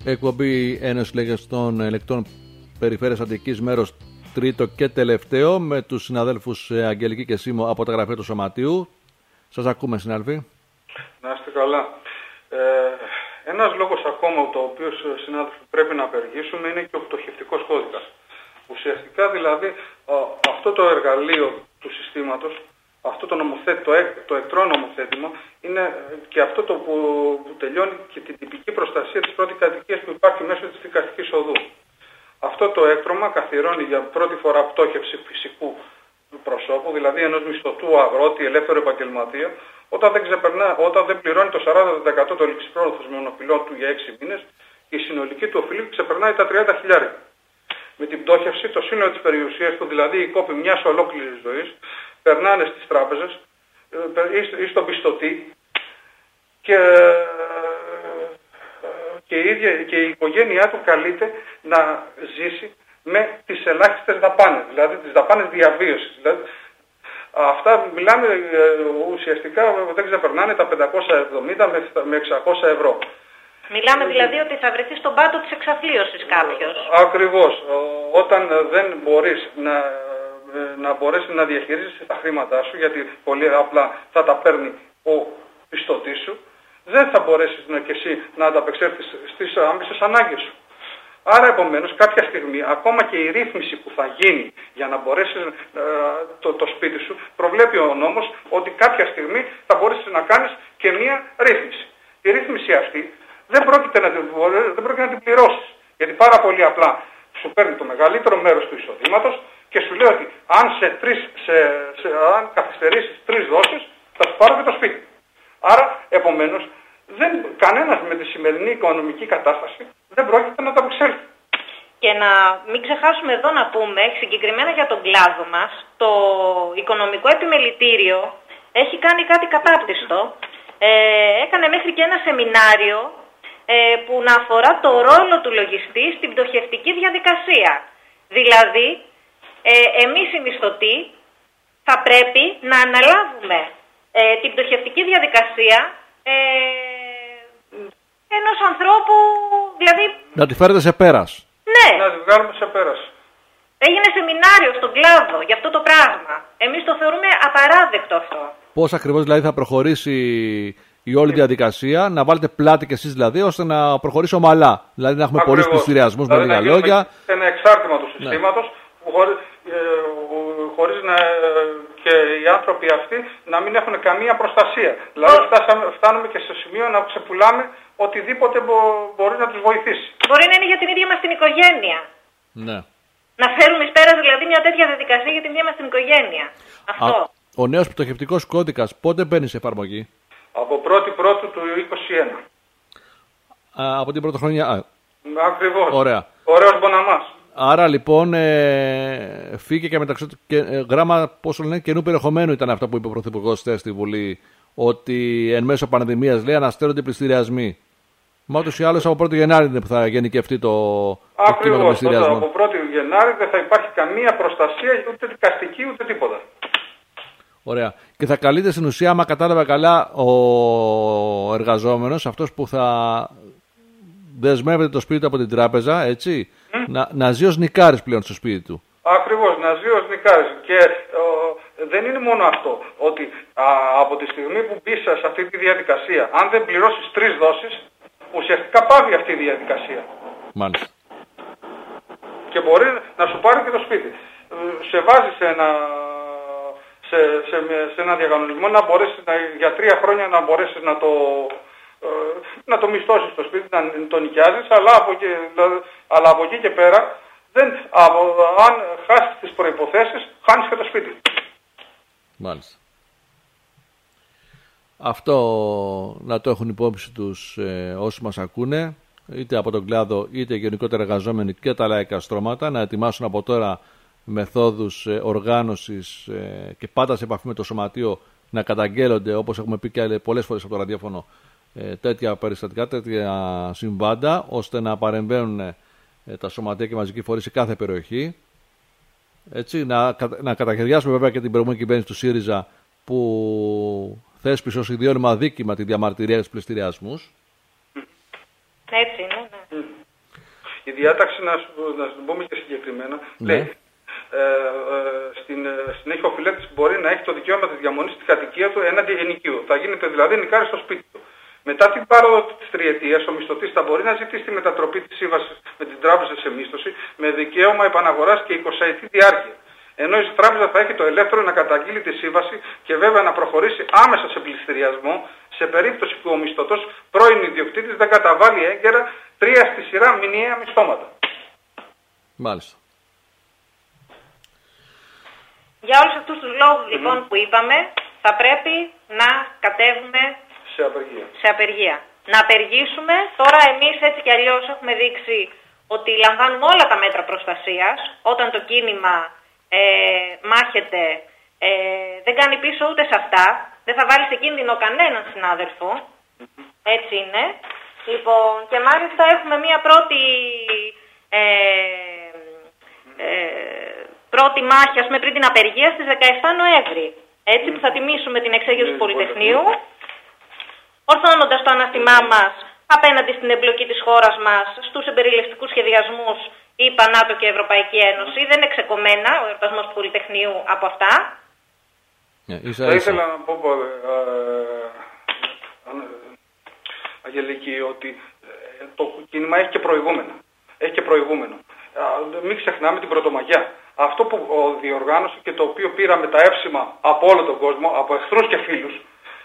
Εκπομπή Ένωση Λογιστών Ελεκτών Περιφέρειας Αττικής, μέρος τρίτο και τελευταίο, με τους συναδέλφους Αγγελική και Σίμω από τα γραφεία του Σωματείου. Σας ακούμε, συνάδελφοι. Να είστε καλά. Ε, ένας λόγος ακόμα το οποίο, συνάδελφοι, πρέπει να απεργήσουμε είναι και ο πτωχευτικός κώδικας. Ουσιαστικά δηλαδή αυτό το εργαλείο του συστήματος, αυτό το, νομοθέτη, το, εκ, το εκτρό νομοθέτημα είναι και αυτό το που, που τελειώνει και την τυπική προστασία της πρώτης κατοικίας που υπάρχει μέσω της δικαστικής οδού. Αυτό το έκτρωμα καθιερώνει για πρώτη φορά πτώχευση φυσικού προσώπου, δηλαδή ενός μισθωτού, αγρότη, ελεύθερου επαγγελματία, όταν δεν, ξεπερνά, όταν δεν πληρώνει το σαράντα τοις εκατό των ληξιπρόθεσμων μονοπυλών του για έξι μήνες και η συνολική του οφειλή ξεπερνάει τα τριάντα χιλιάδες. Με την πτώχευση, το σύνολο της περιουσίας του, δηλαδή οι κόποι μιας ολόκληρης ζωής, περνάνε στις τράπεζες ή στον πιστωτή και, και, η ίδια, και η οικογένειά του καλείται να ζήσει με τις ελάχιστες δαπάνες, δηλαδή τις δαπάνες διαβίωσης. Δηλαδή, αυτά μιλάμε ουσιαστικά δεν ξεπερνάνε τα πεντακόσια εβδομήντα με εξακόσια ευρώ. Μιλάμε δηλαδή ότι θα βρεθεί στον πάτο της εξαθλίωσης κάποιος. Ακριβώς. Όταν δεν μπορείς να, να μπορέσει να διαχειρίζεσαι τα χρήματά σου, γιατί πολύ απλά θα τα παίρνει ο πιστωτής σου, δεν θα μπορέσεις να, και εσύ να ανταπεξέλθεις στις άμεσες ανάγκες σου. Άρα επομένως κάποια στιγμή ακόμα και η ρύθμιση που θα γίνει για να μπορέσεις ε, το, το σπίτι σου, προβλέπει ο νόμος ότι κάποια στιγμή θα μπορέσεις να κάνεις και μία ρύθμιση. Η ρύθμιση αυτή δεν πρόκειται να, δεν πρόκειται να την πληρώσεις. Γιατί πάρα πολύ απλά σου παίρνει το μεγαλύτερο μέρος του εισοδήματος και σου λέει ότι αν, σε τρεις, σε, σε, αν καθυστερήσεις τρεις δόσεις θα σου πάρω και το σπίτι. Άρα επομένως δεν, κανένας με τη σημερινή οικονομική κατάσταση δεν πρόκειται να τα απεξέλθει. Και να μην ξεχάσουμε εδώ να πούμε, συγκεκριμένα για τον κλάδο μας, το Οικονομικό Επιμελητήριο έχει κάνει κάτι κατάπτυστο. Ε, έκανε μέχρι και ένα σεμινάριο ε, που να αφορά το ρόλο του λογιστή στην πτωχευτική διαδικασία. Δηλαδή, ε, εμείς οι μισθωτοί θα πρέπει να αναλάβουμε ε, την πτωχευτική διαδικασία ε, ενός ανθρώπου, δηλαδή... Να τη φέρετε σε πέρας. Ναι. Να τη βγάλουμε σε πέρας. Έγινε σεμινάριο στον κλάδο για αυτό το πράγμα. Εμείς το θεωρούμε απαράδεκτο αυτό. Πώς ακριβώς δηλαδή θα προχωρήσει η όλη διαδικασία, να βάλετε πλάτη και εσείς δηλαδή, ώστε να προχωρήσει ομαλά. Δηλαδή να έχουμε πολλούς πληστηριασμούς, δηλαδή με λίγα λόγια. Ένα εξάρτημα του συστήματος, ναι. που χωρί, ε, χωρίς να, και οι άνθρωποι αυτοί να μην έχουν καμία προστασία. Δηλαδή φτάσαμε, φτάνουμε και στο σημείο να ξεπουλάμε οτιδήποτε μπο, μπορεί να τους βοηθήσει. Μπορεί να είναι για την ίδια μας την οικογένεια. Ναι. Να φέρουμε εις πέρας δηλαδή μια τέτοια διαδικασία για την ίδια μας την οικογένεια. Αυτό. Α, ο νέος πτωχευτικός κώδικας πότε μπαίνει σε εφαρμογή? Από πρώτη πρώτου του είκοσι ένα. Α, από την πρωτοχρονιά. Α, ακριβώς. Ωραία. Ωραίος Μποναμάς. Άρα λοιπόν ε, φύγε και μεταξύ του και, ε, γράμμα πόσο λένε καινού περιεχομένου ήταν αυτό που είπε ο Πρωθυπουργός χθες στη Βουλή, ότι εν μέσω πανδημίας λέει αναστέλλονται οι πληστηριασμοί. Μα ούτως ή άλλως από πρώτη Γενάρη που θα γενικευτεί το, το κύμα των πληστηριασμών. Από πρώτη Γενάρη δεν θα υπάρχει καμία προστασία ούτε δικαστική ούτε τίποτα. Ωραία. Και θα καλείται στην ουσία, άμα κατάλαβα καλά, ο εργαζόμενος, αυτός που θα δεσμεύεται το σπίτι του από την τράπεζα, έτσι, mm. να, να ζει ως νικάρης πλέον στο σπίτι του. Ακριβώς, να ζει ως νικάρης. Και ο, δεν είναι μόνο αυτό, ότι α, από τη στιγμή που μπεις σε αυτή τη διαδικασία, αν δεν πληρώσεις τρεις δόσεις, ουσιαστικά πάβει αυτή η διαδικασία. Μάλιστα. Και μπορεί να σου πάρει και το σπίτι. Σε βάζει σε ένα... Σε, σε, σε ένα διαγωνισμό να μπορέσεις να, για τρία χρόνια να μπορέσεις να το, ε, να το μισθώσεις στο σπίτι, να το νοικιάζεις, αλλά από, και, αλλά από εκεί και πέρα δεν, από, αν χάσεις τις προϋποθέσεις, χάνεις και το σπίτι. Μάλιστα. Αυτό να το έχουν υπόψη τους ε, όσοι μας ακούνε, είτε από τον κλάδο είτε γενικότερα εργαζόμενοι και τα λαϊκά στρώματα, να ετοιμάσουν από τώρα μεθόδους οργάνωσης και πάντα σε επαφή με το σωματείο να καταγγέλλονται, όπως έχουμε πει και πολλές φορές από το ραδιόφωνο, τέτοια περιστατικά, τέτοια συμβάντα, ώστε να παρεμβαίνουν τα σωματεία και μαζική φορείς σε κάθε περιοχή. Έτσι, να, να καταχαιριάσουμε βέβαια και την προηγούμενη κυβέρνηση του ΣΥΡΙΖΑ που θέσπισε ως ιδιώνυμα δίκημα τη διαμαρτυρία για τους πληστηριασμούς. Έτσι είναι, ναι. Η διάταξη, να σου, να σου πούμε και συγκεκριμένα, ναι. λέει ε, ε, στην συνέχεια ο φιλέτης μπορεί να έχει το δικαίωμα της διαμονής στη κατοικία του έναντι ενοικίου. Θα γίνεται δηλαδή νοικάρης στο σπίτι του. Μετά την πάροδο της τριετίας, ο μισθωτής θα μπορεί να ζητήσει τη μετατροπή της σύμβασης με την τράπεζα σε μίσθωση με δικαίωμα επαναγοράς και εικοσαετή διάρκεια. Ενώ η τράπεζα θα έχει το ελεύθερο να καταγγείλει τη σύμβαση και βέβαια να προχωρήσει άμεσα σε πληστηριασμό σε περίπτωση που ο μισθωτός πρώην ιδιοκτήτης δεν καταβάλει έγκαιρα τρία στη σειρά μηνιαία μισθώματα. Μάλιστα. Για όλους αυτούς τους λόγους λοιπόν mm-hmm. που είπαμε, θα πρέπει να κατέβουμε σε απεργία. σε απεργία. Να απεργήσουμε. Τώρα εμείς έτσι κι αλλιώς έχουμε δείξει ότι λαμβάνουμε όλα τα μέτρα προστασίας. Όταν το κίνημα ε, μάχεται, ε, δεν κάνει πίσω ούτε σε αυτά. Δεν θα βάλει σε κίνδυνο κανέναν συνάδελφο. Mm-hmm. Έτσι είναι. Λοιπόν, και μάλιστα έχουμε μία πρώτη... Ε, ε, πρώτη μάχη, ας πούμε, πριν την απεργία στις δεκαεφτά Νοέμβρη. Έτσι, που θα τιμήσουμε την εξέγερση του Πολυτεχνείου, ορθώνοντας το αναστημά μας απέναντι στην εμπλοκή της χώρας μας στους εμπεριληπτικούς σχεδιασμούς ΗΠΑ, ΝΑΤΟ και Ευρωπαϊκή Ένωση. Δεν είναι ξεκομμένα ο εορτασμός του Πολυτεχνείου από αυτά. Yeah, ίσα, θα ήθελα να πω, ε, ε, Αγγελική, ότι ε, το κίνημα έχει και προηγούμενα. Έχει και προηγούμενο. Ε, μην ξεχνάμε την Πρωτομαγιά. Αυτό που διοργάνωσε και το οποίο πήραμε τα εύσημα από όλο τον κόσμο, από εχθρούς και φίλους,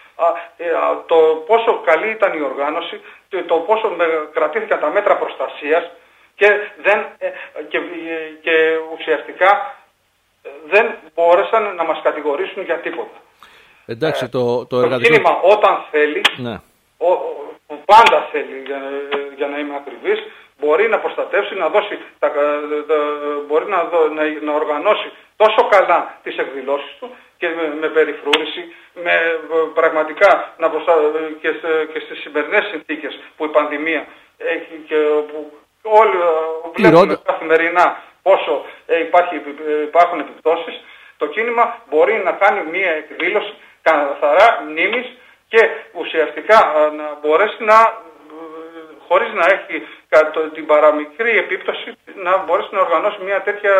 το πόσο καλή ήταν η οργάνωση, το πόσο κρατήθηκαν τα μέτρα προστασίας και, δεν, και, και ουσιαστικά δεν μπόρεσαν να μας κατηγορήσουν για τίποτα. Εντάξει, το, το, το κίνημα όταν θέλει, ναι. ο, που πάντα θέλει για, για να είμαι ακριβής, μπορεί να προστατεύσει, να δώσει, τα, τα, μπορεί να, δω, να, να οργανώσει τόσο καλά τις εκδηλώσεις του και με, με περιφρούρηση, με πραγματικά να προστα... και, και στις σημερινές συνθήκες που η πανδημία έχει και που όλοι βλέπουμε καθημερινά πόσο ε, υπάρχει, υπάρχουν επιπτώσεις, το κίνημα μπορεί να κάνει μία εκδήλωση καθαρά μνήμης και ουσιαστικά να μπορέσει να, χωρίς να έχει την παραμικρή επίπτωση, να μπορέσει να οργανώσει μια τέτοια,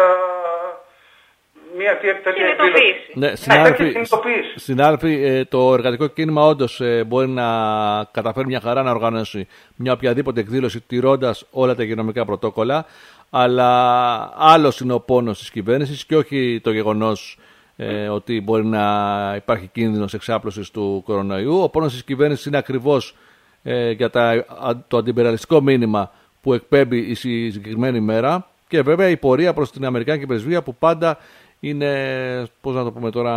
μια τέτοια εκδήλωση. Ναι, συνάδελφοι, ε, το εργατικό κίνημα όντως ε, μπορεί να καταφέρει μια χαρά να οργανώσει μια οποιαδήποτε εκδήλωση τηρώντας όλα τα υγειονομικά πρωτόκολλα, αλλά άλλος είναι ο πόνος της κυβέρνησης και όχι το γεγονός ε, ότι μπορεί να υπάρχει κίνδυνος εξάπλωσης του κορονοϊού. Ο πόνος της κυβέρνησης είναι ακριβώς ε, για τα, το αντιπεριαλιστικό μήνυμα που εκπέμπει η συγκεκριμένη μέρα και βέβαια η πορεία προς την Αμερικάνικη πρεσβεία που πάντα είναι, πώς να το πούμε τώρα,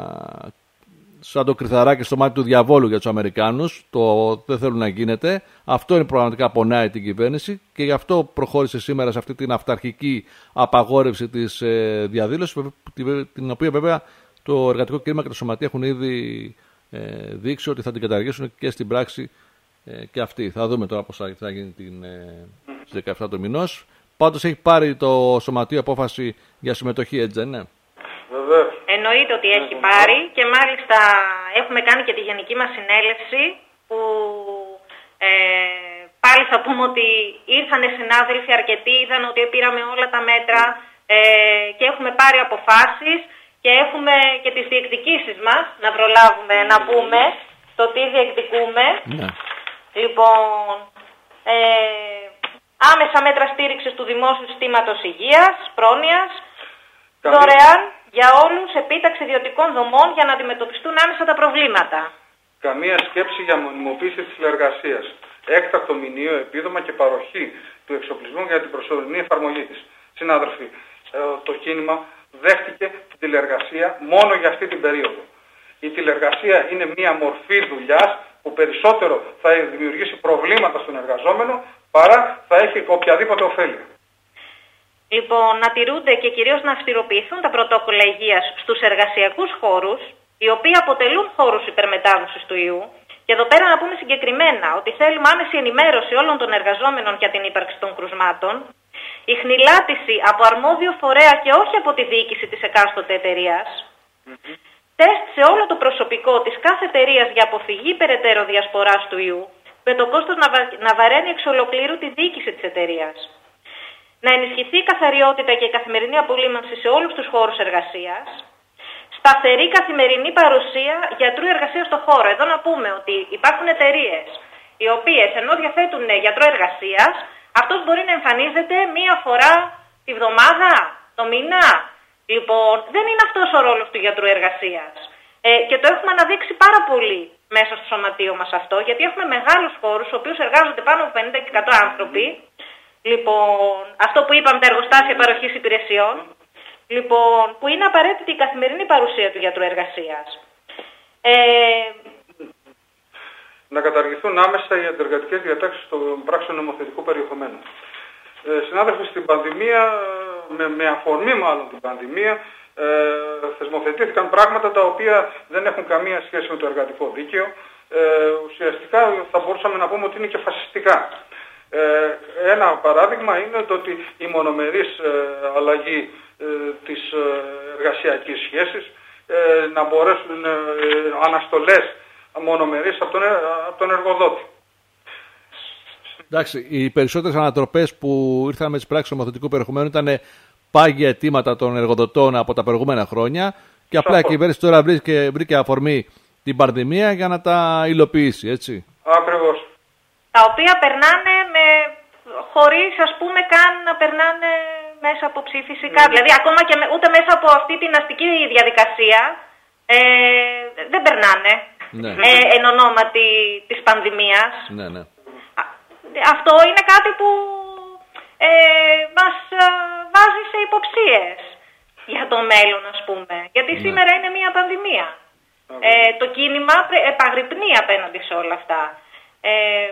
σαν το κρυθαράκι στο μάτι του διαβόλου για τους Αμερικάνους. Το δεν θέλουν να γίνεται. Αυτό είναι πραγματικά πονάει την κυβέρνηση και γι' αυτό προχώρησε σήμερα σε αυτή την αυταρχική απαγόρευση της ε, διαδήλωσης, την οποία βέβαια το εργατικό κίνημα και το σωματεία έχουν ήδη ε, δείξει ότι θα την καταργήσουν και στην πράξη ε, και αυτή. Θα δούμε τώρα πώς θα γίνει την, ε, στις δεκαεφτά του μηνός. Πάντως έχει πάρει το σωματείο απόφαση για συμμετοχή, έτσι δεν είναι? Βεβαίως. Εννοείται ότι έχει πάρει και μάλιστα έχουμε κάνει και τη γενική μας συνέλευση που ε, πάλι θα πούμε ότι ήρθαν συνάδελφοι αρκετοί, είδαν ότι πήραμε όλα τα μέτρα ε, και έχουμε πάρει αποφάσεις και έχουμε και τις διεκδικήσεις μας να προλάβουμε να πούμε το τι διεκδικούμε. Ναι. Λοιπόν, ε, άμεσα μέτρα στήριξης του δημόσιου συστήματος υγείας, πρόνοιας, Καλή. δωρεάν για όλους, επίταξη ιδιωτικών δομών για να αντιμετωπιστούν άμεσα τα προβλήματα. Καμία σκέψη για μονιμοποίηση της τηλεργασίας. Έκτακτο μηνιαίο επίδομα και παροχή του εξοπλισμού για την προσωρινή εφαρμογή της. Συνάδελφοι, το κίνημα δέχτηκε την τηλεργασία μόνο για αυτή την περίοδο. Η τηλεργασία είναι μια μορφή δουλειάς που περισσότερο θα δημιουργήσει προβλήματα στον εργαζόμενο παρά θα έχει οποιαδήποτε ωφέλεια. Λοιπόν, να τηρούνται και κυρίως να αυστηροποιηθούν τα πρωτόκολλα υγείας στους εργασιακούς χώρους, οι οποίοι αποτελούν χώρους υπερμετάδοσης του ιού. Και εδώ πέρα να πούμε συγκεκριμένα ότι θέλουμε άμεση ενημέρωση όλων των εργαζόμενων για την ύπαρξη των κρουσμάτων, η χνηλάτιση από αρμόδιο φορέα και όχι από τη διοίκηση της εκάστοτε εταιρείας, mm-hmm. τεστ σε όλο το προσωπικό της κάθε εταιρείας για αποφυγή περαιτέρω διασποράς του ιού, με το κόστος να, βα... να βαραίνει εξ ολοκλήρου τη διοίκηση της εταιρείας. να ενισχυθεί η καθαριότητα και η καθημερινή απολύμανση σε όλους τους χώρους εργασίας, σταθερή καθημερινή παρουσία γιατρού εργασίας στο χώρο. Εδώ να πούμε ότι υπάρχουν εταιρείες οι οποίες ενώ διαθέτουν γιατρό εργασίας, αυτός μπορεί να εμφανίζεται μία φορά τη βδομάδα, το μήνα. Λοιπόν, δεν είναι αυτός ο ρόλος του γιατρού εργασίας. Ε, και το έχουμε αναδείξει πάρα πολύ μέσα στο σωματείο μας αυτό, γιατί έχουμε μεγάλους χώρους, στους οποίους εργάζονται πάνω από πενήντα και εκατό άνθρωποι. Λοιπόν, αυτό που είπαμε, τα εργοστάσια παροχής υπηρεσιών, λοιπόν, που είναι απαραίτητη η καθημερινή παρουσία του γιατρού εργασίας. Ε, να καταργηθούν άμεσα οι αντεργατικές διατάξεις των πράξεων νομοθετικού περιεχομένου. Ε, συνάδελφοι, στην πανδημία, με, με αφορμή μάλλον την πανδημία, ε, θεσμοθετήθηκαν πράγματα τα οποία δεν έχουν καμία σχέση με το εργατικό δίκαιο. Ε, ουσιαστικά θα μπορούσαμε να πούμε ότι είναι και φασιστικά. Ε, ένα παράδειγμα είναι το ότι η μονομερής ε, αλλαγή ε, της ε, εργασιακής σχέσης, ε, να μπορέσουν ε, αναστολές μονομερής από τον, από τον εργοδότη. Εντάξει, οι περισσότερες ανατροπές που ήρθαν με τις πράξεις νομοθετικού περιεχομένου ήταν πάγια αιτήματα των εργοδοτών από τα προηγούμενα χρόνια και απλά η κυβέρνηση τώρα βρήκε, βρήκε αφορμή την πανδημία για να τα υλοποιήσει, έτσι. Ακριβώς. Τα οποία περνάνε με, χωρίς ας πούμε καν να περνάνε μέσα από ψήφιση mm. Δηλαδή ακόμα και με, ούτε μέσα από αυτή την αστική διαδικασία ε, δεν περνάνε ναι. ε, εν ονόματι της πανδημίας. Ναι, ναι. Αυτό είναι κάτι που ε, μας βάζει σε υποψίες για το μέλλον, ας πούμε. Γιατί ναι. σήμερα είναι μια πανδημία. Ε, το κίνημα επαγρυπνεί απέναντι σε όλα αυτά. Ε,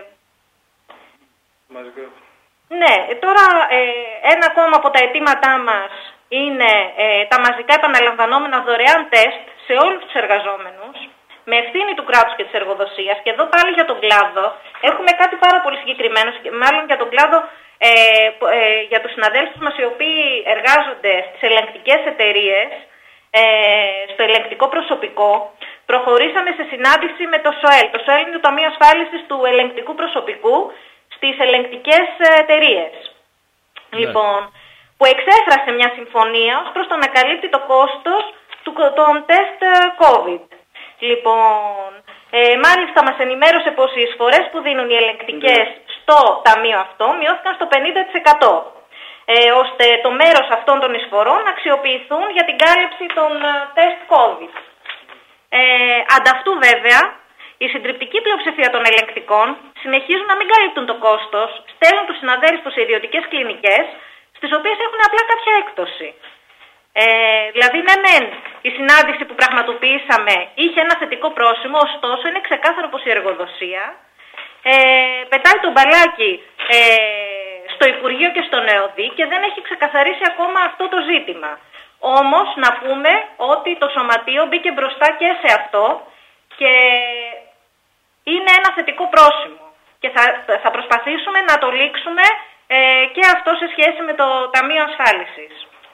ναι, τώρα ε, ένα ακόμα από τα αιτήματά μας είναι ε, τα μαζικά επαναλαμβανόμενα δωρεάν τεστ σε όλους τους εργαζόμενους, με ευθύνη του κράτους και της εργοδοσίας. Και εδώ πάλι για τον κλάδο έχουμε κάτι πάρα πολύ συγκεκριμένο, μάλλον για τον κλάδο, ε, ε, για τους συναδέλφους μας οι οποίοι εργάζονται στις ελεγκτικές εταιρείες, ε, στο ελεγκτικό προσωπικό. Προχωρήσαμε σε συνάντηση με το ΣΟΕΛ. Το ΣΟΕΛ είναι το Ταμείο Ασφάλισης του Ελεγκτικού Προσωπικού στις ελεγκτικές εταιρείες. Yeah. Λοιπόν, που εξέφρασε μια συμφωνία ως προς το να καλύπτει το κόστος του, των τεστ COVID. Λοιπόν, ε, μάλιστα μας ενημέρωσε πως οι εισφορές που δίνουν οι ελεγκτικές yeah. στο ταμείο αυτό μειώθηκαν στο πενήντα τοις εκατό. Ε, ώστε το μέρος αυτών των εισφορών να αξιοποιηθούν για την κάλυψη των τεστ COVID. Ε, ανταυτού βέβαια, η συντριπτική πλειοψηφία των ελεγκτικών συνεχίζουν να μην καλύπτουν το κόστος, στέλνουν τους συναδέλφους σε ιδιωτικές κλινικές, στις οποίες έχουν απλά κάποια έκπτωση. Ε, δηλαδή, ναι, μεν, η συνάντηση που πραγματοποιήσαμε είχε ένα θετικό πρόσημο, ωστόσο είναι ξεκάθαρο πως η εργοδοσία ε, πετάει τον μπαλάκι ε, στο Υπουργείο και στον ΕΟΔΗ και δεν έχει ξεκαθαρίσει ακόμα αυτό το ζήτημα. Όμως να πούμε ότι το Σωματείο μπήκε μπροστά και σε αυτό και είναι ένα θετικό πρόσημο και θα, θα προσπαθήσουμε να το λήξουμε ε, και αυτό σε σχέση με το Ταμείο Ασφάλισης.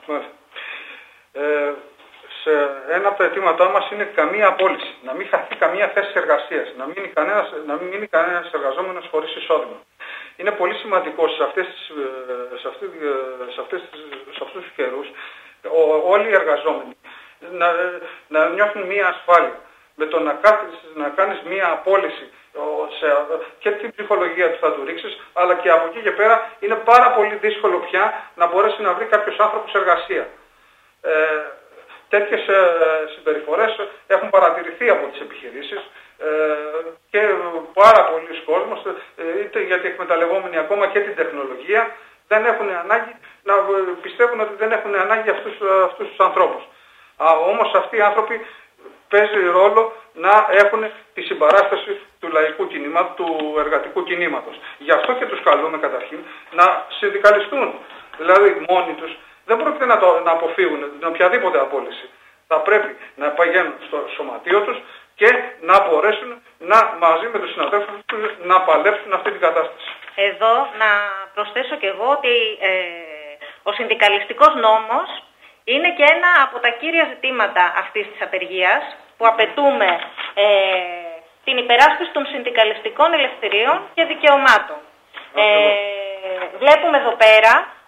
Ε, σε ένα από τα αιτήματά μας είναι καμία απόλυση, να μην χαθεί καμία θέση εργασίας, να μην μείνει κανένας, να μην μείνει κανένας εργαζόμενος χωρίς εισόδημα. Είναι πολύ σημαντικό σε, αυτές, σε, αυτή, σε, αυτές, σε αυτούς τους καιρούς όλοι οι εργαζόμενοι να, να νιώθουν μία ασφάλεια. Με το να, κάθεις, να κάνεις μία απόλυση σε, και την ψυχολογία του θα του ρίξεις, αλλά και από εκεί και πέρα είναι πάρα πολύ δύσκολο πια να μπορέσει να βρει κάποιος άνθρωπος εργασία. Ε, τέτοιες ε, συμπεριφορές έχουν παρατηρηθεί από τις επιχειρήσεις ε, και πάρα πολλοί κόσμος, ε, είτε γιατί εκμεταλλευόμενοι ακόμα και την τεχνολογία, δεν έχουν ανάγκη να πιστεύουν ότι δεν έχουν ανάγκη αυτούς, αυτούς τους ανθρώπους. Α, όμως αυτοί οι άνθρωποι παίζει ρόλο να έχουν τη συμπαράσταση του λαϊκού κινήματος, του εργατικού κινήματος. Γι' αυτό και τους καλούμε καταρχήν να συνδικαλιστούν. Δηλαδή μόνοι τους δεν πρόκειται να, το, να αποφύγουν την οποιαδήποτε απόλυση. Θα πρέπει να πηγαίνουν στο σωματείο τους και να μπορέσουν να μαζί με τους συναδέλφους τους να παλέψουν αυτή την κατάσταση. Εδώ να προσθέσω και εγώ ότι ε, ο συνδικαλιστικός νόμος είναι και ένα από τα κύρια ζητήματα αυτής της απεργίας που απαιτούμε ε, την υπεράσπιση των συνδικαλιστικών ελευθεριών και δικαιωμάτων. Ε, βλέπουμε εδώ πέρα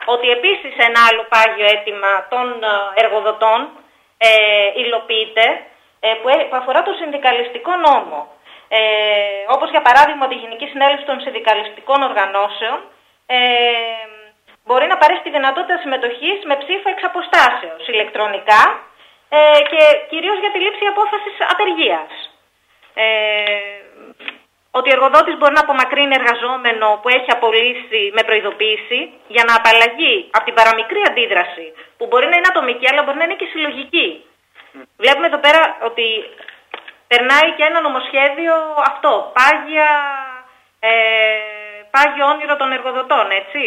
ότι επίσης ένα άλλο πάγιο αίτημα των εργοδοτών ε, υλοποιείται, ε, που, ε, που αφορά το συνδικαλιστικό νόμο. Ε, όπως για παράδειγμα τη Γενική Συνέλευση των Συνδικαλιστικών Οργανώσεων ε, μπορεί να παρέσει τη δυνατότητα συμμετοχής με ψήφο εξ αποστάσεως ηλεκτρονικά ε, και κυρίως για τη λήψη απόφασης απεργίας. Ε, ότι ο εργοδότης μπορεί να απομακρύνει εργαζόμενο που έχει απολύσει με προειδοποίηση για να απαλλαγεί από την παραμικρή αντίδραση που μπορεί να είναι ατομική αλλά μπορεί να είναι και συλλογική. Βλέπουμε εδώ πέρα ότι περνάει και ένα νομοσχέδιο αυτό, πάγια, ε, πάγιο όνειρο των εργοδοτών, έτσι.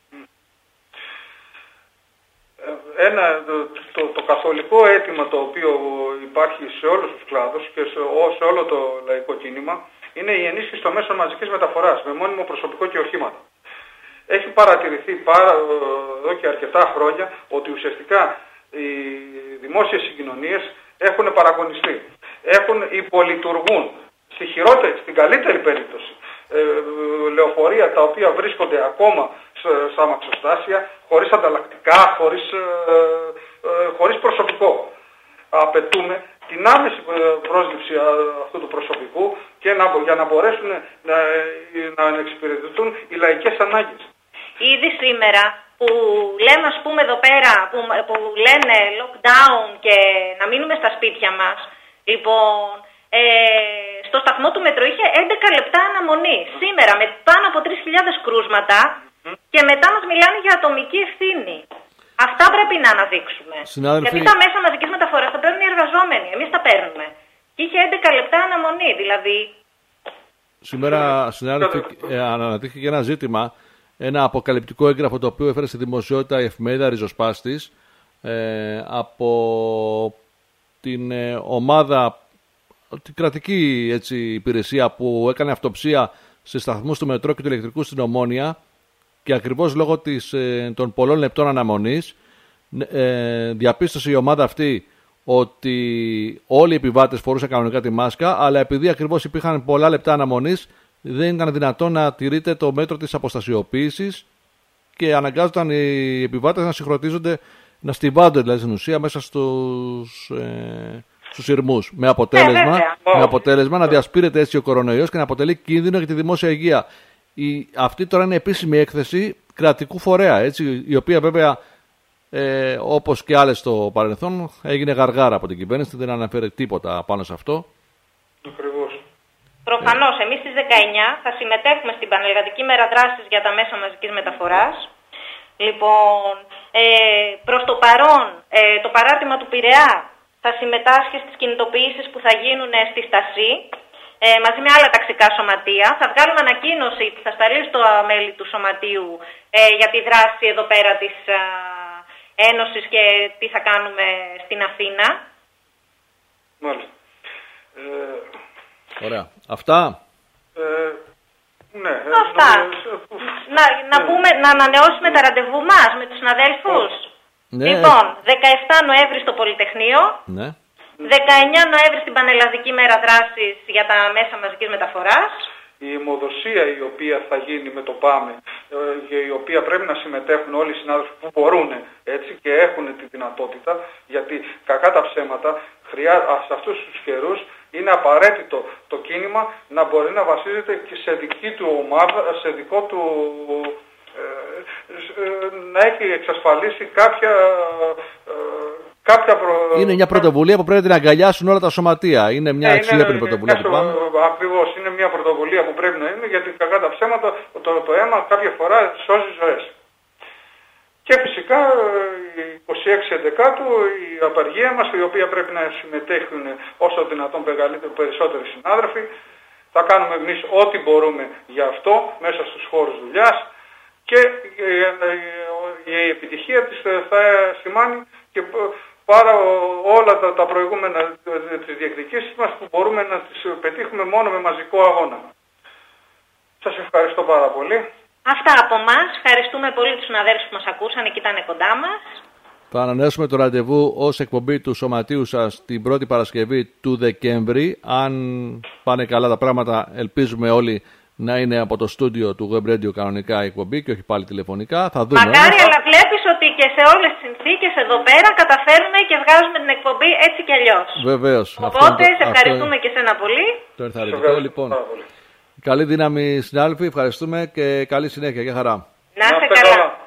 Ένα, το, το, το καθολικό αίτημα το οποίο υπάρχει σε όλους τους κλάδους και σε, σε όλο το λαϊκό κίνημα είναι η ενίσχυση των μέσων μαζικής μεταφοράς με μόνιμο προσωπικό και οχήματα. Έχει παρατηρηθεί πάρα, εδώ και αρκετά χρόνια ότι ουσιαστικά οι δημόσιες συγκοινωνίες έχουν παραγωνιστεί. Έχουν υπολειτουργούν στη χειρότερη, στην καλύτερη περίπτωση ε, λεωφορεία τα οποία βρίσκονται ακόμα στα αμαξοστάσια, χωρίς ανταλλακτικά, χωρίς, ε, ε, χωρίς προσωπικό. Απαιτούμε την άμεση πρόσληψη αυτού του προσωπικού και να, για να μπορέσουν να, να εξυπηρετηθούν οι λαϊκές ανάγκες. Ήδη σήμερα που λέμε, ας πούμε εδώ πέρα, που, που λένε lockdown και να μείνουμε στα σπίτια μας, λοιπόν, ε, στο σταθμό του μετρό είχε έντεκα λεπτά αναμονή. Σήμερα με πάνω από τρεις χιλιάδες κρούσματα mm. και μετά μας μιλάνε για ατομική ευθύνη. Αυτά πρέπει να αναδείξουμε. Συνάδελφοι... Γιατί τα μέσα μαζικής μεταφοράς τα παίρνουν οι εργαζόμενοι, εμείς τα παίρνουμε. Και είχε έντεκα λεπτά αναμονή, δηλαδή. Σήμερα, συνάδελφοι, ε, αναδείχθηκε ένα ζήτημα, ένα αποκαλυπτικό έγγραφο το οποίο έφερε στη δημοσιότητα η εφημερίδα Ριζοσπάστης ε, από την ε, ομάδα, την κρατική έτσι, υπηρεσία που έκανε αυτοψία σε σταθμούς του μετρό και του ηλεκτρικού στην Ομόνια και ακριβώς λόγω της, ε, των πολλών λεπτών αναμονής ε, διαπίστωσε η ομάδα αυτή ότι όλοι οι επιβάτες φορούσαν κανονικά τη μάσκα, αλλά επειδή ακριβώς υπήρχαν πολλά λεπτά αναμονής δεν ήταν δυνατόν να τηρείται το μέτρο της αποστασιοποίησης και αναγκάζονταν οι επιβάτες να συγχρονίζονται, να στιβάνονται δηλαδή στην ουσία μέσα στους, ε, στους σειρμούς. Με αποτέλεσμα, yeah, με αποτέλεσμα να διασπείρεται έτσι ο κορονοϊός και να αποτελεί κίνδυνο για τη δημόσια υγεία. Η, αυτή τώρα είναι επίσημη έκθεση κρατικού φορέα, έτσι, η οποία βέβαια ε, όπως και άλλες στο παρελθόν έγινε γαργάρα από την κυβέρνηση, δεν αναφέρει τίποτα πάνω σε αυτό. Ακριβώς. Προφανώς, εμείς στις δεκαεννιά θα συμμετέχουμε στην Πανελλαδική Μέρα Δράσης για τα μέσα μαζικής μεταφοράς. Λοιπόν, ε, προς το παρόν, ε, το παράρτημα του Πειραιά θα συμμετάσχει στις κινητοποιήσεις που θα γίνουν στη Στασή, ε, μαζί με άλλα ταξικά σωματεία. Θα βγάλουμε ανακοίνωση που θα σταλεί στο μέλη του σωματείου ε, για τη δράση εδώ πέρα της α, Ένωσης και τι θα κάνουμε στην Αθήνα. Μάλιστα. Ε... Ωραία. Αυτά. Ε, ναι. Αυτά. Ε, να, να, πούμε, να ανανεώσουμε τα ραντεβού μας με τους συναδέλφους. Ναι. Λοιπόν, δεκαεφτά Νοέμβρη στο Πολυτεχνείο. Ναι. δεκαεννιά Νοέμβρη στην Πανελλαδική Μέρα Δράσης για τα μέσα μαζικής μεταφοράς. Η αιμοδοσία η οποία θα γίνει με το ΠΑΜΕ, και η οποία πρέπει να συμμετέχουν όλοι οι συνάδελφοι που μπορούν έτσι και έχουν τη δυνατότητα, γιατί κακά τα ψέματα χρειά, σε αυτούς τους καιρούς είναι απαραίτητο το κίνημα να μπορεί να βασίζεται και σε δική του ομάδα, σε δικό του, ε, ε, να έχει εξασφαλίσει κάποια... Ε, κάποια προ... Είναι μια πρωτοβουλία που πρέπει να αγκαλιάσουν όλα τα σωματεία. Είναι μια αξιέπαινη πρωτοβουλία που πάμε. Ακριβώς, είναι μια πρωτοβουλία που πρέπει να είναι, γιατί κακά τα ψέματα το, το αίμα κάποια φορά σώζει ζωές. Και φυσικά είκοσι έξι Ενδεκάτου η απεργία μας, η οποία πρέπει να συμμετέχουν όσο δυνατόν περισσότεροι συνάδελφοι. Θα κάνουμε εμείς ό,τι μπορούμε για αυτό μέσα στους χώρους δουλειάς και η επιτυχία της θα σημάνει και πάρα όλα τα, τα προηγούμενα τις διεκδικήσεις μας που μπορούμε να τις πετύχουμε μόνο με μαζικό αγώνα. Σας ευχαριστώ πάρα πολύ. Αυτά από εμάς. Ευχαριστούμε πολύ τους συναδέλφους που μας ακούσαν και ήταν κοντά μας. Θα ανανεώσουμε το ραντεβού ως εκπομπή του Σωματείου σας την πρώτη Παρασκευή του Δεκέμβρη. Αν πάνε καλά τα πράγματα, ελπίζουμε όλοι να είναι από το στούντιο του Web Radio κανονικά η εκπομπή και όχι πάλι τηλεφωνικά. Θα δούμε. Μακάρι, όμως. Αλλά βλέπεις ότι και σε όλες τις συνθήκες εδώ πέρα καταφέρουμε και βγάζουμε την εκπομπή έτσι κι αλλιώς. Βεβαίως. Οπότε το, σε ευχαριστούμε αυτό... και σένα πολύ. Το ενθαρρυντικό λοιπόν. Καλή δύναμη συνάδελφοι, ευχαριστούμε και καλή συνέχεια. Γεια χαρά. Να είστε καλά.